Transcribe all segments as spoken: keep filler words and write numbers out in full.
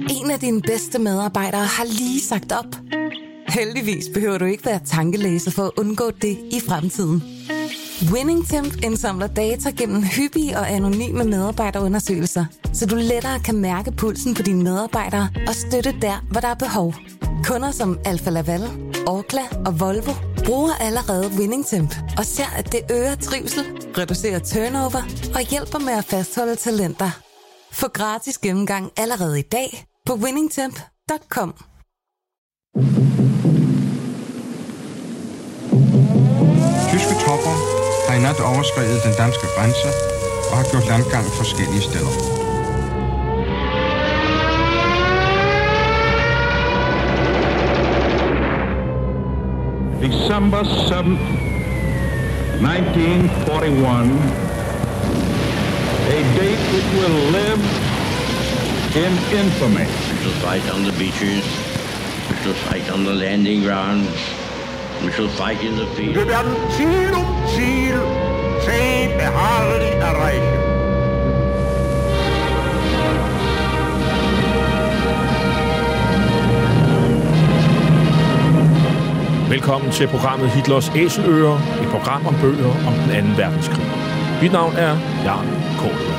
En af dine bedste medarbejdere har lige sagt op. Heldigvis behøver du ikke være tankelæser for at undgå det i fremtiden. WinningTemp indsamler data gennem hyppige og anonyme medarbejderundersøgelser, så du lettere kan mærke pulsen på dine medarbejdere og støtte der, hvor der er behov. Kunder som Alfa Laval, Orkla og Volvo bruger allerede WinningTemp og ser, at det øger trivsel, reducerer turnover og hjælper med at fastholde talenter. Få gratis gennemgang allerede i dag på winningtemp punktum com. Tyske tropper har i nat overskredet den danske grænse og har gjort landgang forskellige steder. December seventh, nineteen forty-one, a date which will live in infamy. We shall fight on the beaches, we shall fight on the landing grounds, we shall fight in the field. Wir werden Ziel um Ziel zäh beharrlich erreichen. Velkommen til programmet Hitlers Æseløer, et program om bøger om den anden verdenskrig. Mit navn er Jan Kåre.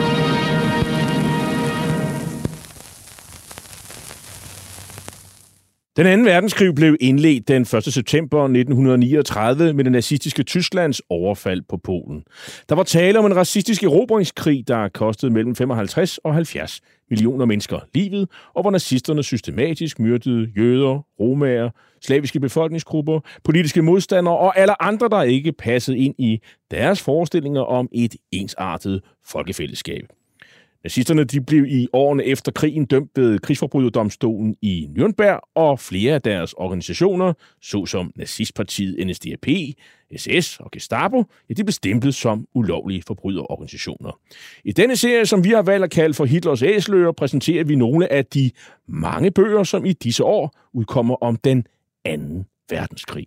Den anden verdenskrig blev indledt den første september nitten niogtredive med det nazistiske Tysklands overfald på Polen. Der var tale om en racistisk erobringskrig, der kostede mellem femoghalvtreds og halvfjerds millioner mennesker livet, og hvor nazisterne systematisk myrdede jøder, romaer, slaviske befolkningsgrupper, politiske modstandere og alle andre, der ikke passede ind i deres forestillinger om et ensartet folkefællesskab. Nazisterne de blev i årene efter krigen dømt ved krigsforbryderdomstolen i Nürnberg, og flere af deres organisationer, såsom nazistpartiet N S D A P, S S og Gestapo, ja, de blev stemplet som ulovlige forbryderorganisationer. I denne serie, som vi har valgt at kalde for Hitlers Æseløer, præsenterer vi nogle af de mange bøger, som i disse år udkommer om den anden verdenskrig.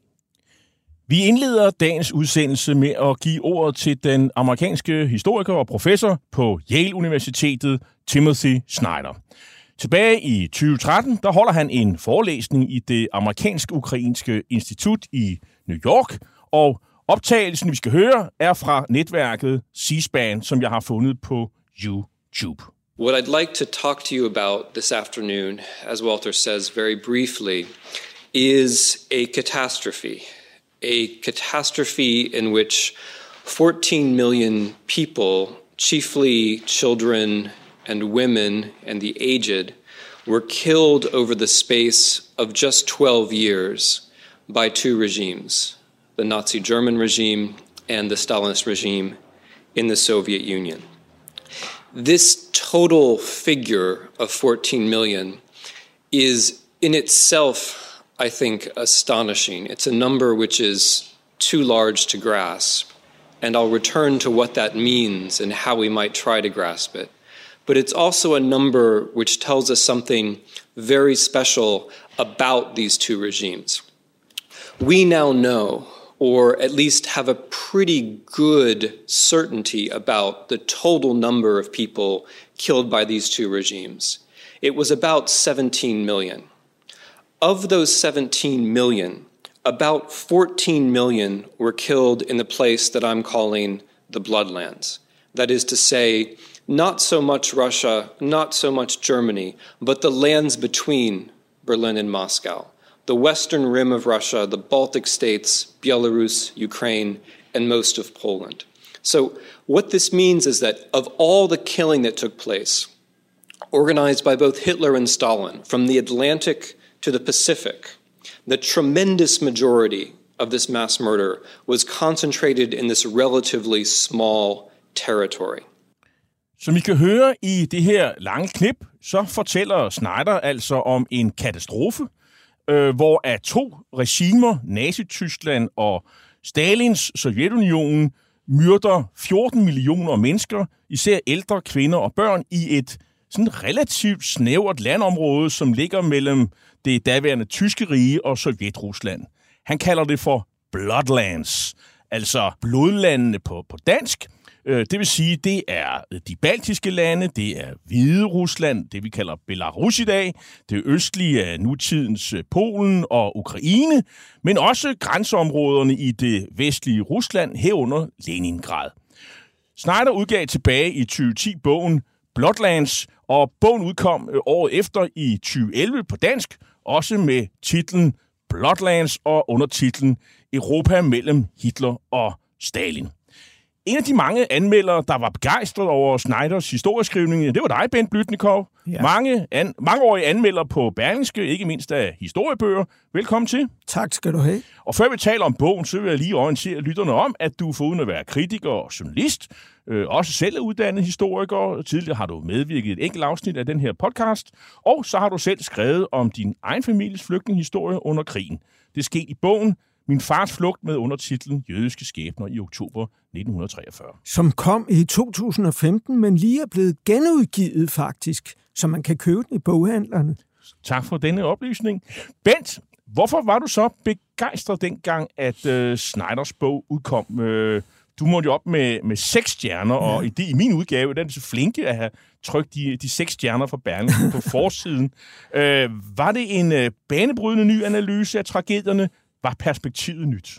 Vi indleder dagens udsendelse med at give ordet til den amerikanske historiker og professor på Yale Universitetet, Timothy Snyder. Tilbage i tyve tretten, der holder han en forelæsning i det amerikansk-ukrainske institut i New York, og optagelsen, vi skal høre, er fra netværket C-SPAN, som jeg har fundet på YouTube. What I'd like to talk to you about this afternoon, as Walter says very briefly, is a catastrophe. A catastrophe in which fourteen million people, chiefly children and women and the aged, were killed over the space of just twelve years by two regimes, the Nazi German regime and the Stalinist regime in the Soviet Union. This total figure of fourteen million is in itself, I think, astonishing. It's a number which is too large to grasp, and I'll return to what that means and how we might try to grasp it. But it's also a number which tells us something very special about these two regimes. We now know, or at least have a pretty good certainty about the total number of people killed by these two regimes. It was about seventeen million. Of those seventeen million, about fourteen million were killed in the place that I'm calling the Bloodlands. That is to say, not so much Russia, not so much Germany, but the lands between Berlin and Moscow. The western rim of Russia, the Baltic states, Belarus, Ukraine, and most of Poland. So what this means is that of all the killing that took place, organized by both Hitler and Stalin, from the Atlantic to the Pacific, the tremendous majority of this mass murder was concentrated in this relatively small territory. Som I kan høre i det her lange klip, så fortæller Snyder altså om en katastrofe, øh, hvor af to regimer, Nazi-Tyskland og Stalins Sovjetunionen, myrder fjorten millioner mennesker, især ældre, kvinder og børn, i et sådan relativt snævert landområde, som ligger mellem det daværende tyske rige og Sovjetrusland. Han kalder det for Bloodlands, altså blodlandene på, på dansk, Det vil sige, det er de baltiske lande, det er Hvide Rusland, det vi kalder Belarus i dag, det østlige af nutidens Polen og Ukraine, men også grænseområderne i det vestlige Rusland, herunder Leningrad. Snyder udgav tilbage i tyve ti bogen Bloodlands, og bogen udkom året efter i tyve elleve på dansk, også med titlen Bloodlands og undertitlen Europa mellem Hitler og Stalin. En af de mange anmeldere, der var begejstret over Snyders historieskrivning, det var dig, Bent Blüdnikow. Ja. Mange an, mangeårige anmeldere på Berlingske, ikke mindst af historiebøger. Velkommen til. Tak skal du have. Og før vi taler om bogen, så vil jeg lige orientere lytterne om, at du foruden at være kritiker og journalist, øh, også selv er uddannet historiker. Tidligere har du medvirket i et enkelt afsnit af den her podcast, og så har du selv skrevet om din egen families flygtningehistorie under krigen. Det skete i bogen Min fars flugt med undertitlen Jødiske skæbner i oktober nitten treogfyrre. Som kom i to tusind og femten, men lige er blevet genudgivet faktisk, så man kan købe den i boghandlerne. Tak for denne oplysning. Bent, hvorfor var du så begejstret dengang, at øh, Snyders bog udkom? Øh, du måtte jo op med, med seks stjerner, ja. Og i, det, i min udgave, den er så flinke at have trykt de, de seks stjerner fra Berlingske på forsiden. Øh, var det en øh, banebrydende ny analyse af tragedierne? Var perspektivet nyt?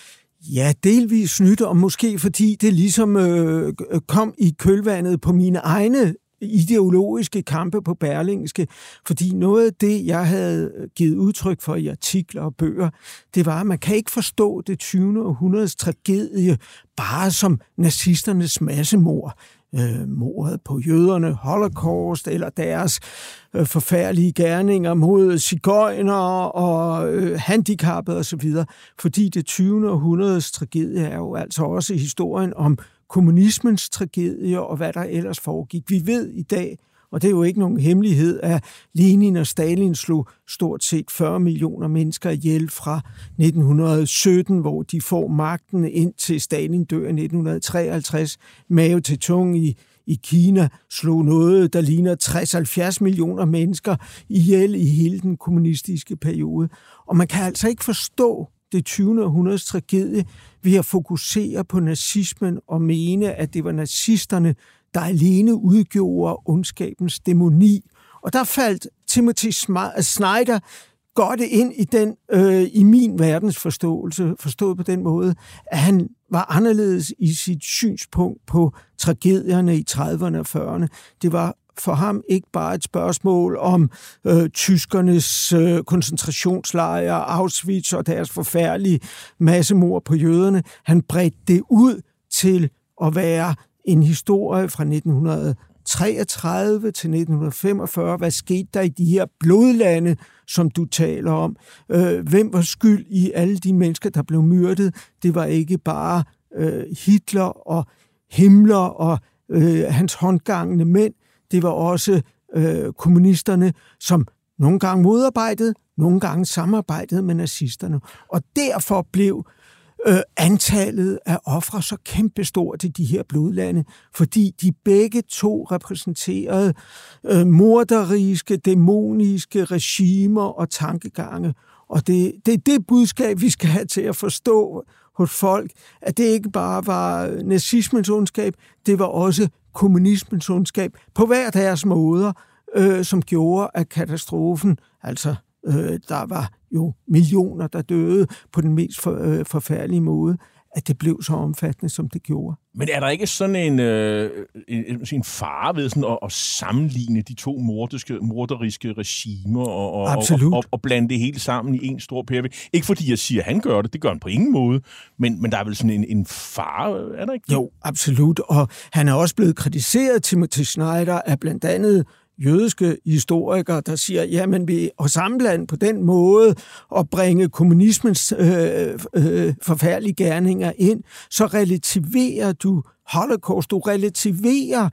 Ja, delvis nyt, og måske fordi det ligesom øh, kom i kølvandet på mine egne ideologiske kampe på Berlingske, fordi noget af det, jeg havde givet udtryk for i artikler og bøger, det var, at man kan ikke forstå det tyvende århundredes tragedie bare som nazisternes massemord. Øh, mordet på jøderne, Holocaust, eller deres øh, forfærdelige gerninger mod sigøjnere og øh, handicappede osv., fordi det tyvende århundredes tragedie er jo altså også historien om kommunismens tragedie og hvad der ellers foregik. Vi ved i dag, og det er jo ikke nogen hemmelighed, at Lenin og Stalin slog stort set fyrre millioner mennesker ihjel fra nitten sytten, hvor de får magten, indtil Stalin dør i nitten treoghalvtreds. Mao Zedong i, i Kina slog noget, der ligner tres til halvfjerds millioner mennesker ihjel i hele den kommunistiske periode. Og man kan altså ikke forstå det tyvende århundredes tragedie ved at fokusere på nazismen og mene, at det var nazisterne, der alene udgjorde ondskabens dæmoni. Og der faldt Timothy Snyder godt ind i den øh, i min verdensforståelse, forstået på den måde, at han var anderledes i sit synspunkt på tragedierne i trediverne og fyrrerne. Det var for ham ikke bare et spørgsmål om øh, tyskernes øh, koncentrationslejre, Auschwitz og deres forfærdelige massemord på jøderne. Han bredte det ud til at være en historie fra nitten treogtredive til nitten femogfyrre. Hvad skete der i de her blodlande, som du taler om? Øh, hvem var skyld i alle de mennesker, der blev myrdet? Det var ikke bare øh, Hitler og Himmler og øh, hans håndgangende mænd. Det var også øh, kommunisterne, som nogle gange modarbejdede, nogle gange samarbejdede med nazisterne. Og derfor blev øh, antallet af ofre så kæmpestort i de her blodlande, fordi de begge to repræsenterede øh, morderiske, dæmoniske regimer og tankegange. Og det, det er det budskab, vi skal have til at forstå hos folk, at det ikke bare var nazismens ondskab, det var også kommunismens ondskab på hver deres måder, øh, som gjorde, at katastrofen, altså øh, der var jo millioner, der døde på den mest for, øh, forfærdelige måde, at det blev så omfattende, som det gjorde. Men er der ikke sådan en, øh, en, en fare ved sådan at, at sammenligne de to mordiske, morderiske regimer og, og, og, og, og blande det hele sammen i en stor pærevælde? Ikke fordi jeg siger, at han gør det, det gør han på ingen måde, men, men der er vel sådan en, en fare, er der ikke? Jo, absolut, og han er også blevet kritiseret, Timothy Snyder, af blandt andet jødiske historikere, der siger, jamen vi at sammenblande på den måde og bringe kommunismens øh, øh, forfærdelige gerninger ind, så relativerer du Holocaust, du relativerer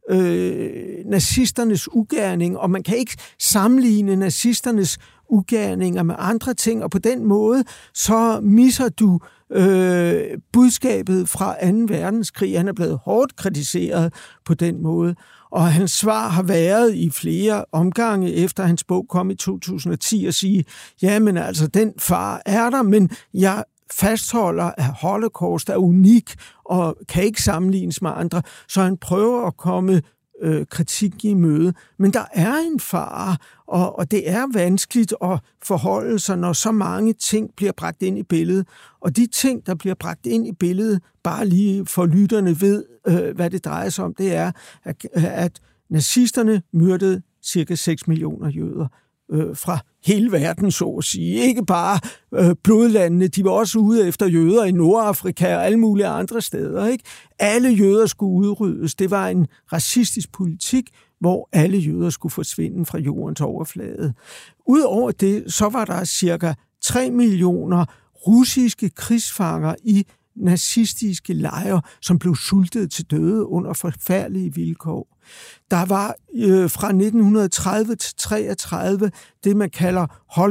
øh, nazisternes ugerning, og man kan ikke sammenligne nazisternes ugerninger med andre ting, og på den måde så misser du øh, budskabet fra anden verdenskrig. Han er blevet hårdt kritiseret på den måde. Og hans svar har været i flere omgange, efter hans bog kom i to tusind og ti, at sige, jamen altså, den far er der, men jeg fastholder, at Holocaust er unik og kan ikke sammenlignes med andre, så han prøver at komme øh, kritik i møde. Men der er en fare, og, og det er vanskeligt at forholde sig, når så mange ting bliver bragt ind i billedet. Og de ting, der bliver bragt ind i billedet, bare lige for lytterne ved, øh, hvad det drejer sig om, det er, at, at nazisterne myrdede cirka seks millioner jøder øh, fra hele verden, så at sige. Ikke bare øh, blodlandene, de var også ude efter jøder i Nordafrika og alle mulige andre steder. Ikke? Alle jøder skulle udryddes. Det var en racistisk politik, hvor alle jøder skulle forsvinde fra jordens overflade. Udover det, så var der cirka tre millioner russiske krigsfanger i nazistiske lejre, som blev sultet til døde under forfærdelige vilkår. Der var øh, fra nitten tredive til treogtredive det, man kalder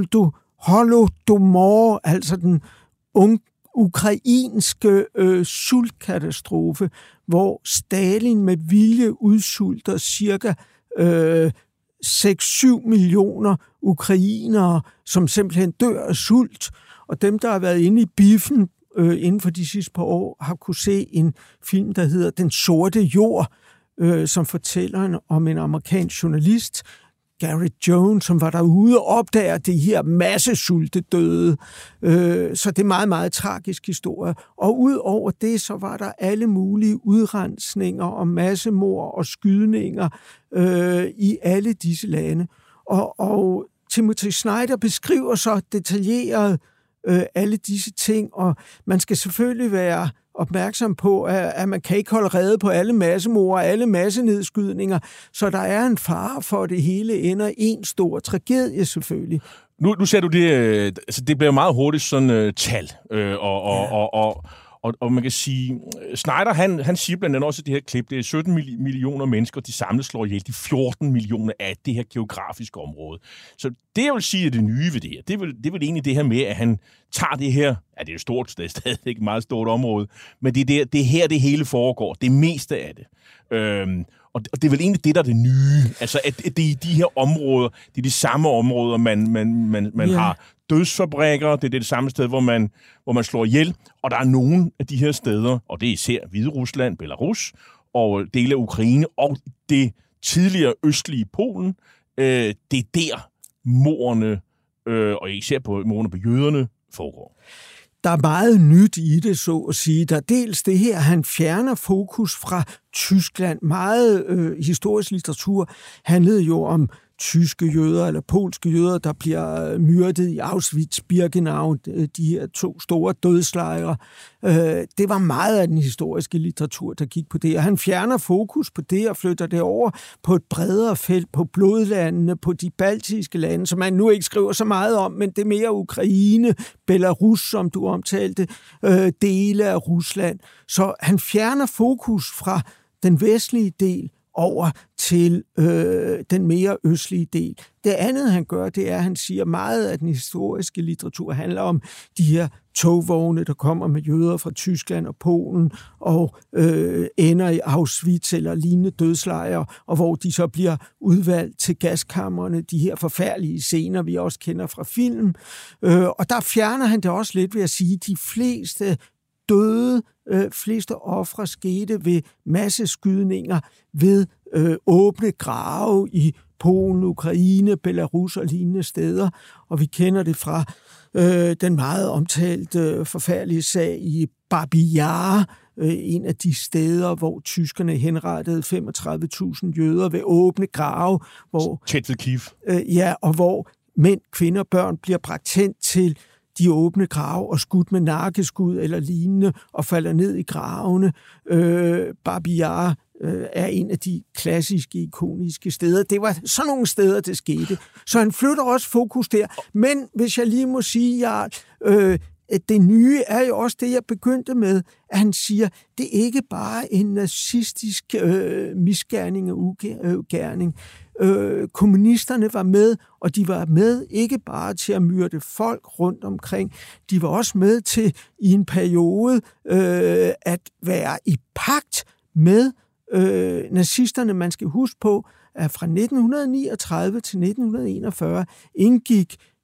Holodomor, altså den unge ukrainske øh, sultkatastrofe, hvor Stalin med vilje udsulter cirka øh, seks til syv millioner ukrainere, som simpelthen dør af sult. Og dem, der har været inde i biffen øh, inden for de sidste par år, har kunne se en film, der hedder Den sorte jord, øh, som fortæller om en amerikansk journalist, Gary Jones, som var derude og opdager det her massesultedøde. Øh, så det er meget, meget tragisk historie. Og ud over det, så var der alle mulige udrensninger og massemord og skydninger øh, i alle disse lande. Og, og Timothy Snyder beskriver så detaljeret øh, alle disse ting, og man skal selvfølgelig være opmærksom på, at man kan ikke holde rede på alle massemord og alle massenedskydninger, så der er en fare for, at det hele ender i en stor tragedie selvfølgelig. Nu, nu ser du det, øh, altså det bliver meget hurtigt sådan øh, tal, øh, og, og, ja. og, og, og, og man kan sige, Snyder, han, han siger blandt andet også i det her klip, det er sytten millioner mennesker, de samlet slår ihjel de fjorten millioner af det her geografiske område. Så det, jeg vil sige, er det nye ved det her, det er vel, det er vel egentlig det her med, at han tager det her, ja, det er et stort, det er stadig et meget stort område, men det er, det, det er her, det hele foregår, det meste af det. Øhm, og det er vel egentlig det, der er det nye. Altså, at det er de her områder, det er de samme områder, man, man, man, man yeah. har dødsfabrikker, det er det samme sted, hvor man, hvor man slår ihjel, og der er nogle af de her steder, og det er især Hviderusland, Belarus, og dele af Ukraine, og det tidligere østlige Polen, øh, det er der mordene, øh, og især på mordene på jøderne, foregår. Der er meget nyt i det, så at sige. Der er dels det her, han fjerner fokus fra Tyskland. Meget øh, historisk litteratur handlede jo om tyske jøder eller polske jøder, der bliver myrdet i Auschwitz-Birkenau, de her to store dødslejre. Det var meget af den historiske litteratur, der gik på det, og han fjerner fokus på det og flytter det over på et bredere felt, på blodlandene, på de baltiske lande, som man nu ikke skriver så meget om, men det er mere Ukraine, Belarus, som du omtalte, dele af Rusland. Så han fjerner fokus fra den vestlige del over til øh, den mere østlige del. Det andet, han gør, det er, at han siger, at meget af den historiske litteratur handler om de her togvogne, der kommer med jøder fra Tyskland og Polen, og øh, ender i Auschwitz eller lignende dødslejre, og hvor de så bliver udvalgt til gaskammerne, de her forfærdelige scener, vi også kender fra film. Øh, og der fjerner han det også lidt ved at sige, at de fleste døde, øh, fleste ofre skete ved masseskydninger, ved øh, åbne grave i Polen, Ukraine, Belarus og lignende steder. Og vi kender det fra øh, den meget omtalte øh, forfærdelige sag i Babi Yar, øh, en af de steder, hvor tyskerne henrettede femogtredive tusind jøder ved åbne grave. Hvor, tæt ved Kiev. Øh, ja, og hvor mænd, kvinder og børn bliver bragt hen til de åbne grave og skudt med nakkeskud eller lignende og falder ned i gravene. Øh, Babi Yar øh, er en af de klassiske, ikoniske steder. Det var sådan nogle steder, det skete. Så han flytter også fokus der. Men hvis jeg lige må sige, Jarl, øh, at det nye er jo også det, jeg begyndte med, at han siger, det er ikke bare en nazistisk øh, misgerning og ugerning. Øh, kommunisterne var med, og de var med ikke bare til at myrde folk rundt omkring, de var også med til i en periode øh, at være i pagt med øh, nazisterne. Man skal huske på, at fra nitten niogtredive til nitten enogfyrre indgik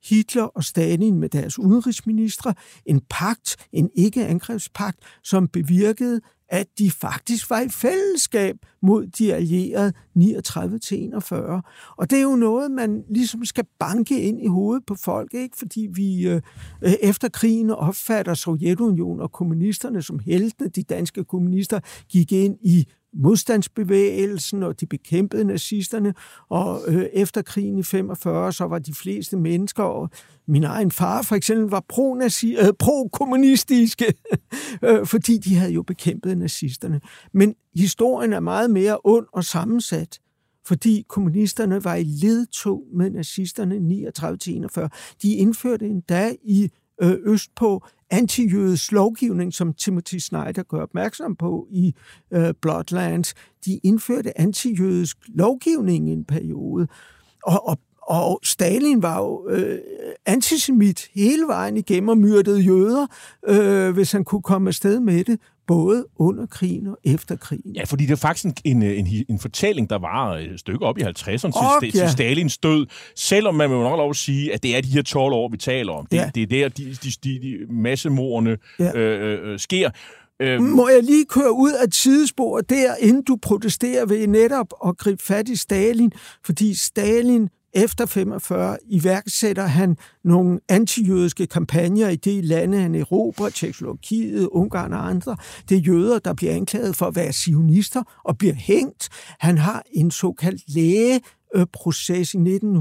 Hitler og Stalin med deres udenrigsministre en pagt, en ikke-angrebspagt, som bevirkede, at de faktisk var i fællesskab mod de allierede niogtredive til enogfyrre. Og det er jo noget, man ligesom skal banke ind i hovedet på folk, ikke? Fordi vi øh, efter krigen opfatter Sovjetunionen og kommunisterne som heltene. De danske kommunister gik ind i modstandsbevægelsen, og de bekæmpede nazisterne, og øh, efter krigen i femogfyrre, så var de fleste mennesker, og min egen far for eksempel, var pro-nazi- øh, pro-kommunistiske, øh, fordi de havde jo bekæmpet nazisterne. Men historien er meget mere ond og sammensat, fordi kommunisterne var i ledtog med nazisterne niogtredive til enogfyrre. De indførte endda i øh, østpå antijødisk lovgivning, som Timothy Snyder gør opmærksom på i øh, Bloodlands. De indførte antijødisk lovgivning i en periode. Og, og, og Stalin var jo øh, antisemit hele vejen igennem og myrdede jøder, øh, hvis han kunne komme afsted med det, både under krigen og efter krigen. Ja, fordi det er faktisk en, en, en, en fortælling, der var et stykke op i halvtredserne op, til, ja. til Stalins død, selvom man må nok lov at sige, at det er de her tolv år, vi taler om. Det, ja. det er der, de, de, de, de massemordene ja. øh, øh, sker. Øh, Må jeg lige køre ud af et sidespor der, inden du protesterer ved netop at gribe fat i Stalin, fordi Stalin efter femogfyrre iværksætter han nogle antijødiske kampagner i de lande, han erobrer, Tjekkoslovakiet, Ungarn og andre. Det er jøder, der bliver anklaget for at være zionister og bliver hængt. Han har en såkaldt lægeproces i nitten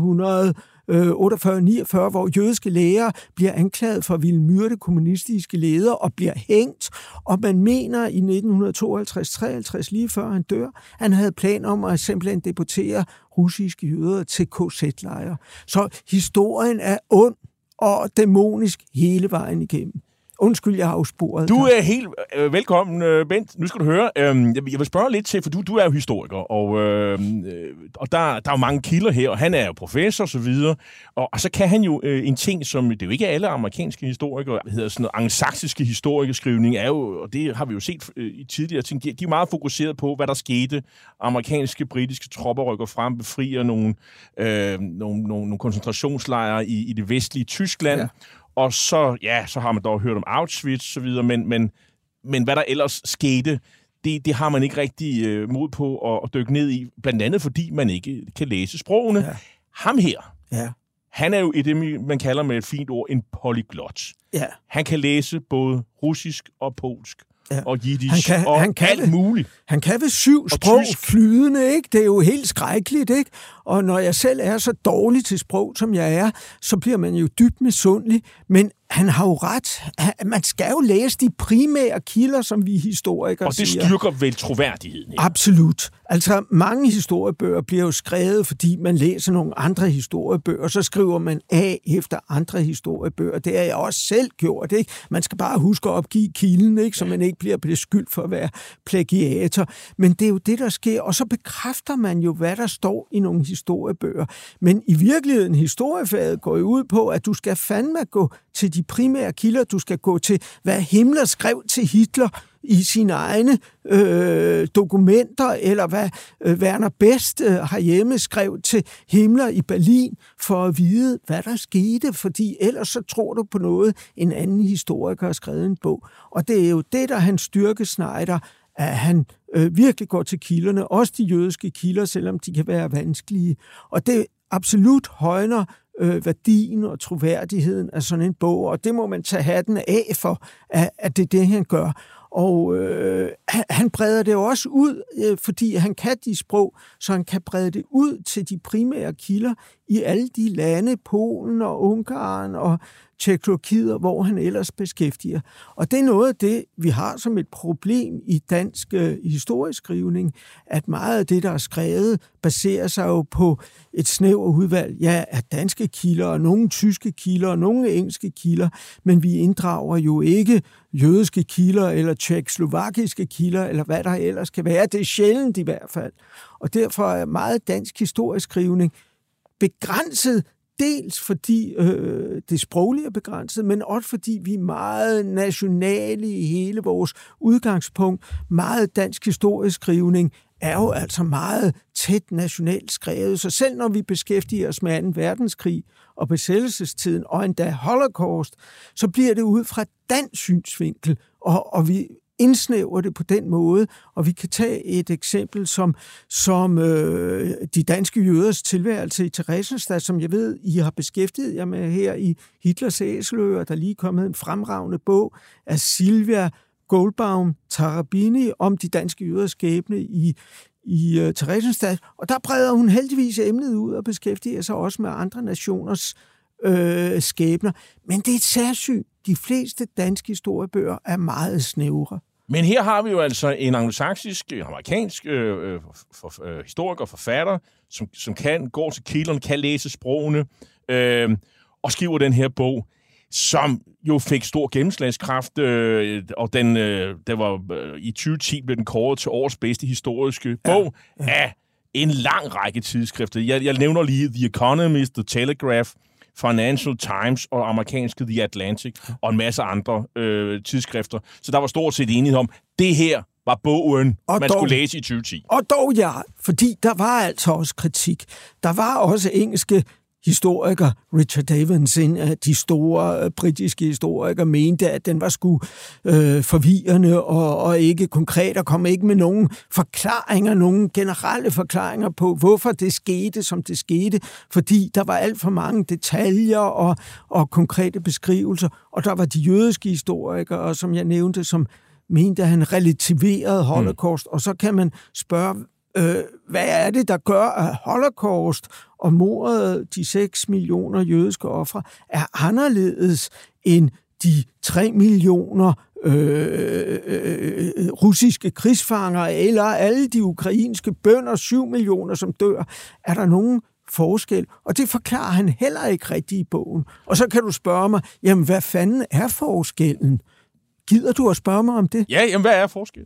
otteogfyrre niogfyrre, hvor jødiske læger bliver anklaget for at ville myrde kommunistiske ledere og bliver hængt. Og man mener i nitten tooghalvtreds treoghalvtreds, lige før han dør, han havde planer om at simpelthen deportere russiske jøder til K Z-lejre. Så historien er ond og dæmonisk hele vejen igennem. Undskyld, jeg har afsporet. Du er helt øh, velkommen, øh, Bent. Nu skal du høre. Øh, jeg vil spørge lidt til, for du, du er jo historiker, og, øh, og der, der er jo mange kilder her, og han er jo professor og så videre. Og, og så kan han jo øh, en ting, som det er jo ikke alle amerikanske historikere, det hedder sådan noget anglosaksiske historikerskrivning, er jo, og det har vi jo set øh, i tidligere ting, de er meget fokuseret på, hvad der skete. Amerikanske, britiske tropper rykker frem, befrier nogle, øh, nogle, nogle, nogle koncentrationslejre i, i det vestlige Tyskland. Ja. Og så, ja, så har man dog hørt om Auschwitz og så videre, men, men, men hvad der ellers skete, det, det har man ikke rigtig øh, mod på at, at dykke ned i, blandt andet fordi man ikke kan læse sprogene. Ja. Ham her, ja. han er jo i det, man kalder med et fint ord, en polyglot. Ja. Han kan læse både russisk og polsk. Ja. Og jiddisch han kan, og han kan alt ved, muligt. Han kan ved syv og sprog tysk. Flydende, ikke? Det er jo helt skrækkeligt, ikke? Og når jeg selv er så dårlig til sprog, som jeg er, så bliver man jo dybt misundelig. Men han har jo ret. Man skal jo læse de primære kilder, som vi historikere siger. Og det styrker vel troværdigheden, ikke? Absolut. Altså, mange historiebøger bliver jo skrevet, fordi man læser nogle andre historiebøger, og så skriver man af efter andre historiebøger. Det har jeg også selv gjort, ikke? Man skal bare huske at opgive kilden, ikke? Så man ikke bliver beskyldt for at være plagiator. Men det er jo det, der sker, og så bekræfter man jo, hvad der står i nogle historiebøger. Men i virkeligheden, historiefaget går jo ud på, at du skal fandme gå til de primære kilder. Du skal gå til, hvad Himmler skrev til Hitler i sine egne øh, dokumenter, eller hvad øh, Werner Best øh, herhjemme skrev til Himmler i Berlin, for at vide, hvad der skete, fordi ellers så tror du på noget, en anden historiker har skrevet en bog. Og det er jo det, der han styrke Snyder, at han øh, virkelig går til kilderne, også de jødiske kilder, selvom de kan være vanskelige. Og det absolut højner øh, værdien og troværdigheden af sådan en bog, og det må man tage hatten af for, at, at det er det, han gør. Og øh, han breder det jo også ud, øh, fordi han kan de sprog, så han kan brede det ud til de primære kilder i alle de lande, Polen og Ungarn og Tjekkoslovakiet, hvor han ellers beskæftiger. Og det er noget af det, vi har som et problem i dansk øh, historieskrivning, at meget af det, der er skrevet, baserer sig jo på et snævert udvalg ja, af danske kilder, og nogle tyske kilder, og nogle engelske kilder, men vi inddrager jo ikke jødiske kilder, eller tjekkoslovakiske kilder, eller hvad der ellers kan være. Det er sjældent i hvert fald. Og derfor er meget dansk historieskrivning begrænset, dels fordi øh, det sproglige er begrænset, men også fordi vi er meget nationale i hele vores udgangspunkt. Meget dansk historieskrivning er jo altså meget tæt nationalt skrevet. Så selv når vi beskæftiger os med anden verdenskrig og besættelsestiden, og endda Holocaust, så bliver det ud fra dansk synsvinkel, og, og vi indsnæver det på den måde, og vi kan tage et eksempel som, som øh, de danske jøders tilværelse i Theresienstadt, som jeg ved, I har beskæftiget jer med her i Hitlers Æseløer. Der er lige kommet en fremragende bog af Silvia Goldbaum Tarabini om de danske jøders skæbne i, i uh, Theresienstadt, og der breder hun heldigvis emnet ud og beskæftiger sig også med andre nationers øh, skæbner. Men det er et særsyn. De fleste danske historiebøger er meget snævre. Men her har vi jo altså en anglosaksisk, amerikansk øh, for, øh, historiker og forfatter, som, som kan gå til kilderne, kan læse sprogene, øh, og skriver den her bog, som jo fik stor gennemslagskraft, øh, og den, øh, der var, øh, i tyve ti blev den kåret til årets bedste historiske bog ja, ja. af en lang række tidsskrifter. Jeg, jeg nævner lige The Economist, The Telegraph, Financial Times og amerikanske The Atlantic og en masse andre øh, tidsskrifter. Så der var stort set enighed om, det her var bogen, og man dog, skulle læse i tyve ti. Og dog ja, fordi der var altså også kritik. Der var også engelske historiker, Richard Evans, en af de store øh, britiske historikere, mente, at den var sgu øh, forvirrende og, og ikke konkret, og kom ikke med nogen forklaringer, nogen generelle forklaringer på, hvorfor det skete, som det skete, fordi der var alt for mange detaljer og, og konkrete beskrivelser, og der var de jødiske historikere, som jeg nævnte, som mente, at han relativerede Holocaust, mm. og så kan man spørge, øh, hvad er det, der gør, at Holocaust og mordet, de seks millioner jødiske ofre, er anderledes end de tre millioner øh, øh, russiske krigsfanger, eller alle de ukrainske bønder, syv millioner, som dør. Er der nogen forskel? Og det forklarer han heller ikke rigtigt i bogen. Og så kan du spørge mig, jamen hvad fanden er forskellen? Gider du at spørge mig om det? Ja, jamen hvad er forskellen?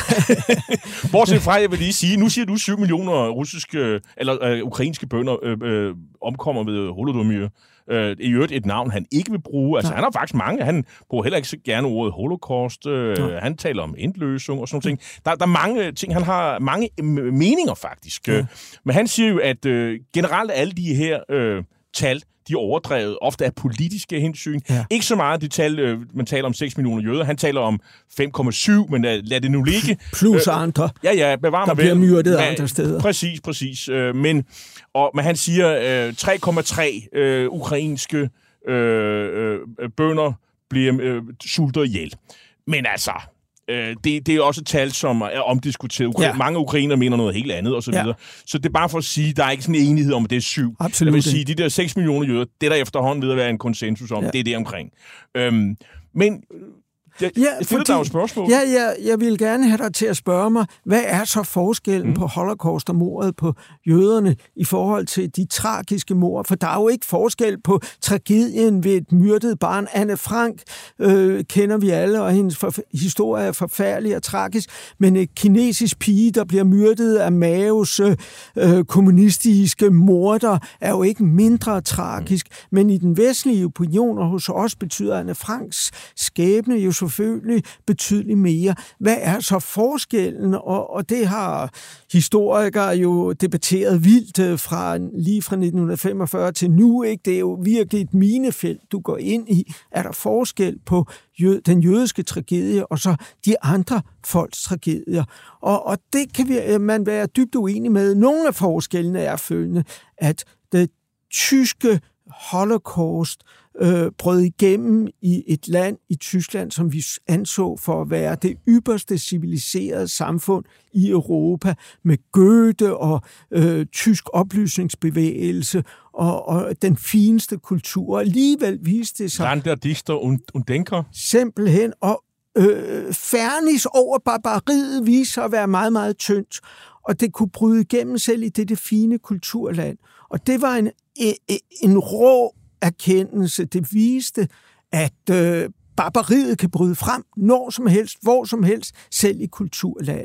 Bortset fra, jeg vil lige sige, nu siger du syv millioner russiske, eller øh, ukrainske bønder øh, øh, omkommer ved Holodomyr. Øh, I øvrigt et navn, han ikke vil bruge. Altså, ja. Han har faktisk mange. Han bruger heller ikke så gerne ordet holocaust. Øh, ja. Han taler om indløsning og sådan noget ting. Der, der er mange ting. Han har mange meninger, faktisk. Ja. Men han siger jo, at øh, generelt alle de her øh, tal, de er overdrevet, ofte af politiske hensyn. Ja. Ikke så meget det tal, øh, man taler om seks millioner jøder. Han taler om fem komma syv, men uh, lad det nu ligge. Plus øh, andre. Ja, ja, bevar der mig bliver vel. myrdet andre steder. Præcis, præcis. Øh, men, og, men han siger, øh, tre komma tre øh, ukrainske øh, øh, bønder bliver øh, sulter ihjel. Men altså, øh, det, det er også et tal, som er omdiskuteret. Ja. Mange ukrainer mener noget helt andet, og så videre. Ja. Så det er bare for at sige, der er ikke sådan en enighed om, at det er syv. Absolut. Jeg vil sige, de der seks millioner jøder, det er der efterhånden ved at være en konsensus om. Ja. Det er det omkring. Øhm, men jeg, ja, jeg stiller dig jo spørgsmål. Ja, ja, jeg vil gerne have dig til at spørge mig, hvad er så forskellen mm. på Holocaust og mordet på jøderne i forhold til de tragiske mord? For der er jo ikke forskel på tragedien ved et myrdet barn. Anne Frank øh, kender vi alle, og hendes for- historie er forfærdelig og tragisk, men en kinesisk pige, der bliver myrdet af Maos øh, kommunistiske morder, er jo ikke mindre tragisk. Mm. Men i den vestlige opinion og hos os betyder Anne Franks skæbne jo selvfølgelig betydeligt mere. Hvad er så forskellen? Og, og det har historikere jo debatteret vildt fra, lige fra nitten femogfyrre til nu. Ikke? Det er jo virkelig et minefelt, du går ind i. Er der forskel på jø- den jødiske tragedie og så de andre folks tragedier? Og, og det kan vi, man være dybt uenig med. Nogle af forskellene er følgende, at det tyske Holocaust øh, brød igennem i et land i Tyskland, som vi anså for at være det ypperste civiliserede samfund i Europa, med Goethe og øh, tysk oplysningsbevægelse og, og den fineste kultur. Alligevel viste det sig... Grande Dichter und, und Denker. Simpelthen, og øh, fernis over barbariet viste sig at være meget, meget tyndt, og det kunne bryde igennem selv i det, det fine kulturland. Og det var en, en, en rå erkendelse. Det viste, at øh, barbariet kan bryde frem når som helst, hvor som helst, selv i kulturlandet.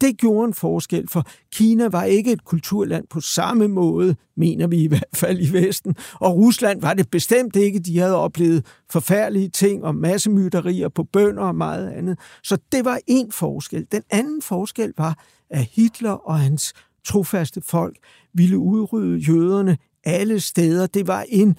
det gjorde en forskel, for Kina var ikke et kulturland på samme måde, mener vi i hvert fald i Vesten, og Rusland var det bestemt ikke. De havde oplevet forfærdelige ting og massemytterier på bønder og meget andet. Så det var en forskel. Den anden forskel var, at Hitler og hans trofaste folk ville udrydde jøderne alle steder. Det var en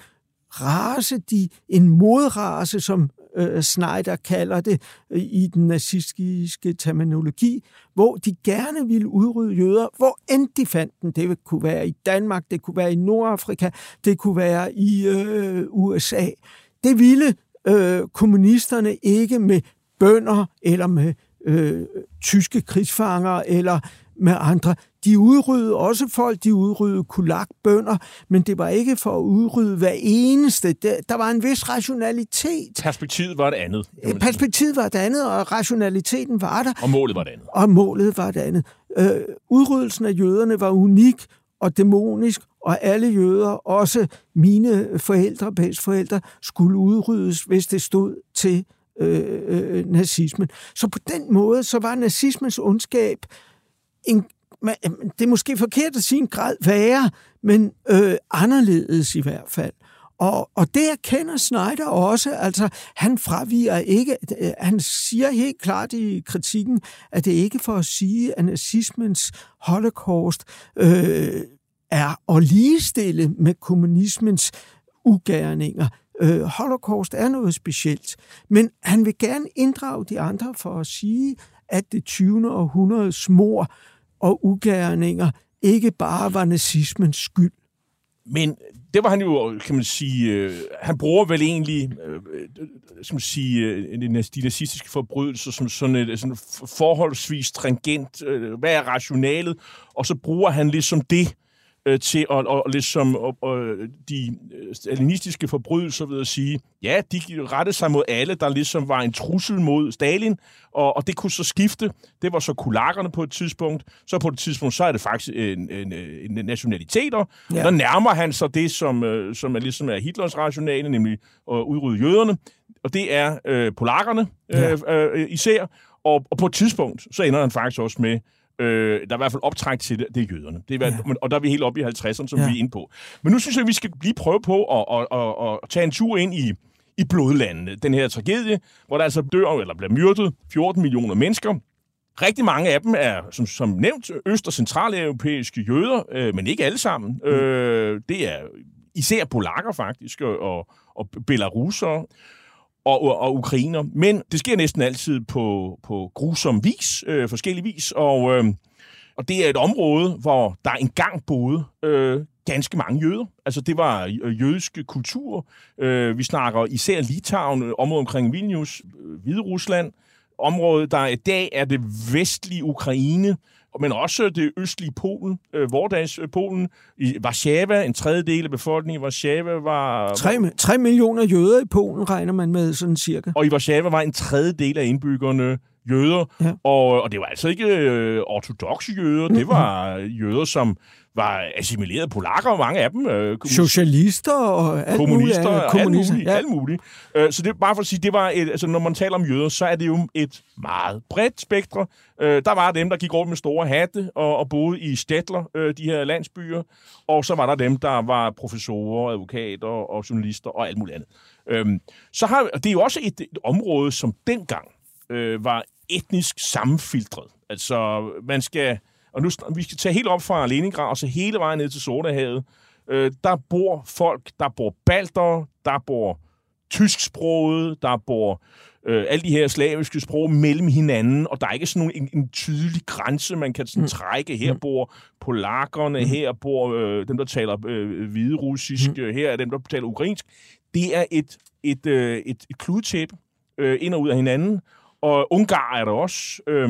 race, de, en modrace, som øh, Snyder kalder det øh, i den nazistiske terminologi, hvor de gerne ville udrydde jøder, hvor end de fandt den. Det kunne være i Danmark, det kunne være i Nordafrika, det kunne være i øh, U S A. Det ville øh, kommunisterne ikke med bønder eller med øh, tyske krigsfanger eller med andre. De udryddede også folk, de udryddede kulakbønder, men det var ikke for at udrydde hver eneste. Der var en vis rationalitet. Perspektivet var det andet. Perspektivet var det andet, og rationaliteten var der. Og målet var det andet. Og målet var det andet. Øh, udryddelsen af jøderne var unik og dæmonisk, og alle jøder, også mine forældre, bedsteforældre, skulle udryddes, hvis det stod til øh, øh, nazismen. Så på den måde, så var nazismens ondskab en, det er måske forkert at sige en grad værre, men øh, anderledes i hvert fald. Og, og det erkender Snyder også. Altså, han fraviger ikke. Han siger helt klart i kritikken, at det ikke for at sige, at nazismens holocaust øh, er at ligestille med kommunismens ugerninger. Øh, holocaust er noget specielt. Men han vil gerne inddrage de andre for at sige, at det tyvende århundredes mord og ugerninger ikke bare var nazismens skyld. Men det var han jo, kan man sige, øh, han bruger vel egentlig, øh, skal man sige, øh, de nazistiske forbrydelser som sådan et sådan forholdsvis stringent, øh, hvad er rationalet, og så bruger han ligesom det øh, til at, og, ligesom og, og, de stalinistiske forbrydelser ved at sige, ja, de rettede sig mod alle, der ligesom var en trussel mod Stalin, og, og det kunne så skifte. Det var så kulakkerne på et tidspunkt, så på et tidspunkt, så er det faktisk en, en, en nationaliteter. Ja. Der nærmer han sig det, som, som er ligesom er Hitlers rationale, nemlig at udrydde jøderne, og det er øh, polakkerne øh, øh, især, og, og på et tidspunkt, så ender han faktisk også med Øh, der er i hvert fald optræk til det, det er jøderne. Det er, ja. Og der er vi helt oppe i halvtredserne, som ja. vi er inde på. Men nu synes jeg, at vi skal lige prøve på at, at, at, at tage en tur ind i, i blodlandene. Den her tragedie, hvor der altså dør eller bliver myrdet fjorten millioner mennesker. Rigtig mange af dem er, som, som nævnt, øst- og centraleuropæiske jøder, øh, men ikke alle sammen. Mm. Øh, det er især polakker faktisk, og, og belarusere. Og, og, og ukrainer. Men det sker næsten altid på, på grusom vis, øh, forskellig vis, og, øh, og det er et område, hvor der engang boede øh, ganske mange jøder. Altså det var jødiske kultur. Øh, vi snakker især Litauen, området omkring Vilnius, øh, Hviderusland, området, der i dag er det vestlige Ukraine, men også det østlige Polen, øh, vordags Polen. I Warszawa, en tredjedel af befolkningen i Warszawa var... Tre, tre millioner jøder i Polen, regner man med, sådan cirka. Og i Warszawa var en tredjedel af indbyggerne jøder, ja. og, og det var altså ikke øh, ortodoxe jøder, mm-hmm. det var jøder, som var assimilerede polakker, mange af dem. Øh, Socialister og alt kommunister, muligt. Kommunister, alt muligt. Ja. Alt muligt. Øh, så det er bare for at sige, det var et, altså, når man taler om jøder, så er det jo et meget bredt spektre. Øh, der var dem, der gik rundt med store hatte og, og boede i Stettler, øh, de her landsbyer, og så var der dem, der var professorer, advokater og journalister og alt muligt andet. Øh, så har, det er jo også et, et område, som dengang øh, var etnisk sammenfiltret. Altså, man skal... Og nu vi skal tage helt op fra Leningrad og så hele vejen ned til Sortehavet. Øh, der bor folk, der bor balter, der bor tysksprogede, der bor øh, alle de her slaviske sprog mellem hinanden, og der er ikke sådan en, en tydelig grænse, man kan sådan trække. Her bor polakkerne, mm. her bor øh, dem, der taler øh, hviderussisk, mm. her er dem, der taler ukrainsk. Det er et, et, øh, et, et kludetæppe øh, ind og ud af hinanden, og Ungarn er der også. Øh,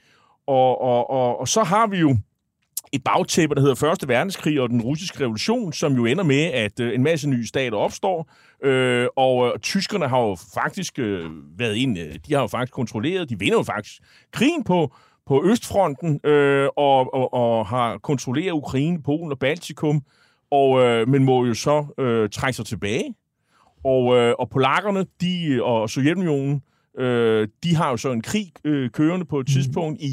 Og, og, og, og så har vi jo et bagtæppe, der hedder Første Verdenskrig og den russiske revolution, som jo ender med, at øh, en masse nye stater opstår. Øh, og øh, tyskerne har jo faktisk øh, været ind, de har jo faktisk kontrolleret, de vinder jo faktisk krigen på, på Østfronten, øh, og, og, og har kontrolleret Ukraine, Polen og Baltikum, og, øh, men må jo så øh, trække sig tilbage. Og, øh, og polakkerne, de, og Sovjetunionen, Øh, de har jo så en krig øh, kørende på et tidspunkt mm. i,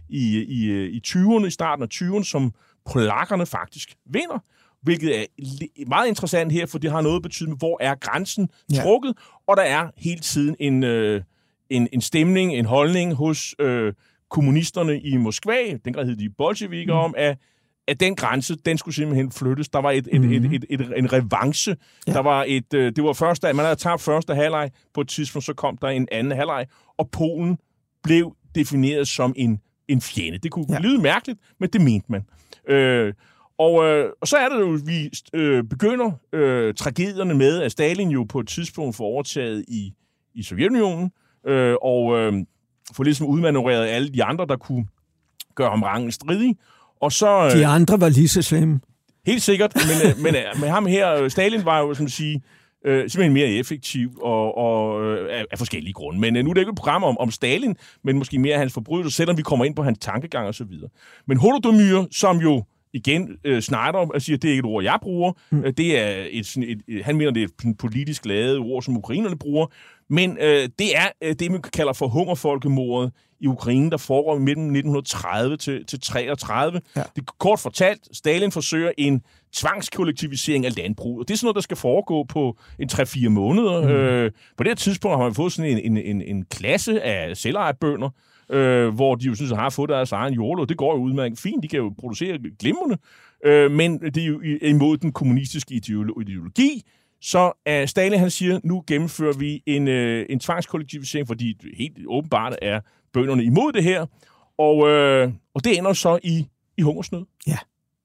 i, i, i tyverne, i starten af tyverne, som polakkerne faktisk vinder. Hvilket er meget interessant her, for det har noget at betyde med, hvor er grænsen trukket, ja. Og der er hele tiden en, øh, en, en stemning, en holdning hos øh, kommunisterne i Moskva, den hed de bolsjevikker, mm. om, at, at den grænse, den skulle simpelthen flyttes. Der var et, et, mm. et, et, et, en revanche. Ja. Der var et, øh, det var første, man havde tabt første halvleg, på et tidspunkt så kom der en anden halvleg, og Polen blev defineret som en, en fjende. Det kunne ja. lyde mærkeligt, men det mente man. Øh, Og, øh, og så er det jo, at vi øh, begynder øh, tragedierne med, at Stalin jo på et tidspunkt får overtaget i, i Sovjetunionen, øh, og øh, får ligesom udmanøvreret alle de andre, der kunne gøre ham rangen stridig. Og så, øh, de andre var lige så slemme. Helt sikkert, men, øh, men øh, med ham her, Stalin var jo, som at sige, øh, simpelthen mere effektiv og, og øh, af, af forskellige grunde. Men øh, nu er det ikke et program om, om Stalin, men måske mere hans forbrydelser, selvom vi kommer ind på hans tankegang og så videre. Men Holodomyr, som jo igen, øh, Schneider og siger, det er ikke et ord, jeg bruger. Mm. Det er et, et, et, han mener, det er et politisk lavet ord, som ukrainerne bruger. Men øh, det er øh, det, man kalder for hungerfolkemordet i Ukraine, der foregår mellem nitten tredive til treogtredive. Ja. Det er kort fortalt, Stalin forsøger en tvangskollektivisering af landbruget. Det er sådan noget, der skal foregå på en tre fire måneder. Mm. Øh, på det her tidspunkt har man fået sådan en, en, en, en klasse af selvejebønder, Øh, hvor de jo synes, at har fået deres egen jordlod. Det går jo udmærket fint. De kan jo producere glimrende. Øh, men det er jo imod den kommunistiske ideologi. Så uh, Stalin, han siger, nu gennemfører vi en, uh, en tvangskollektivisering, fordi helt åbenbart er bønderne imod det her. Og, uh, og det ender så i, i hungersnød. Ja.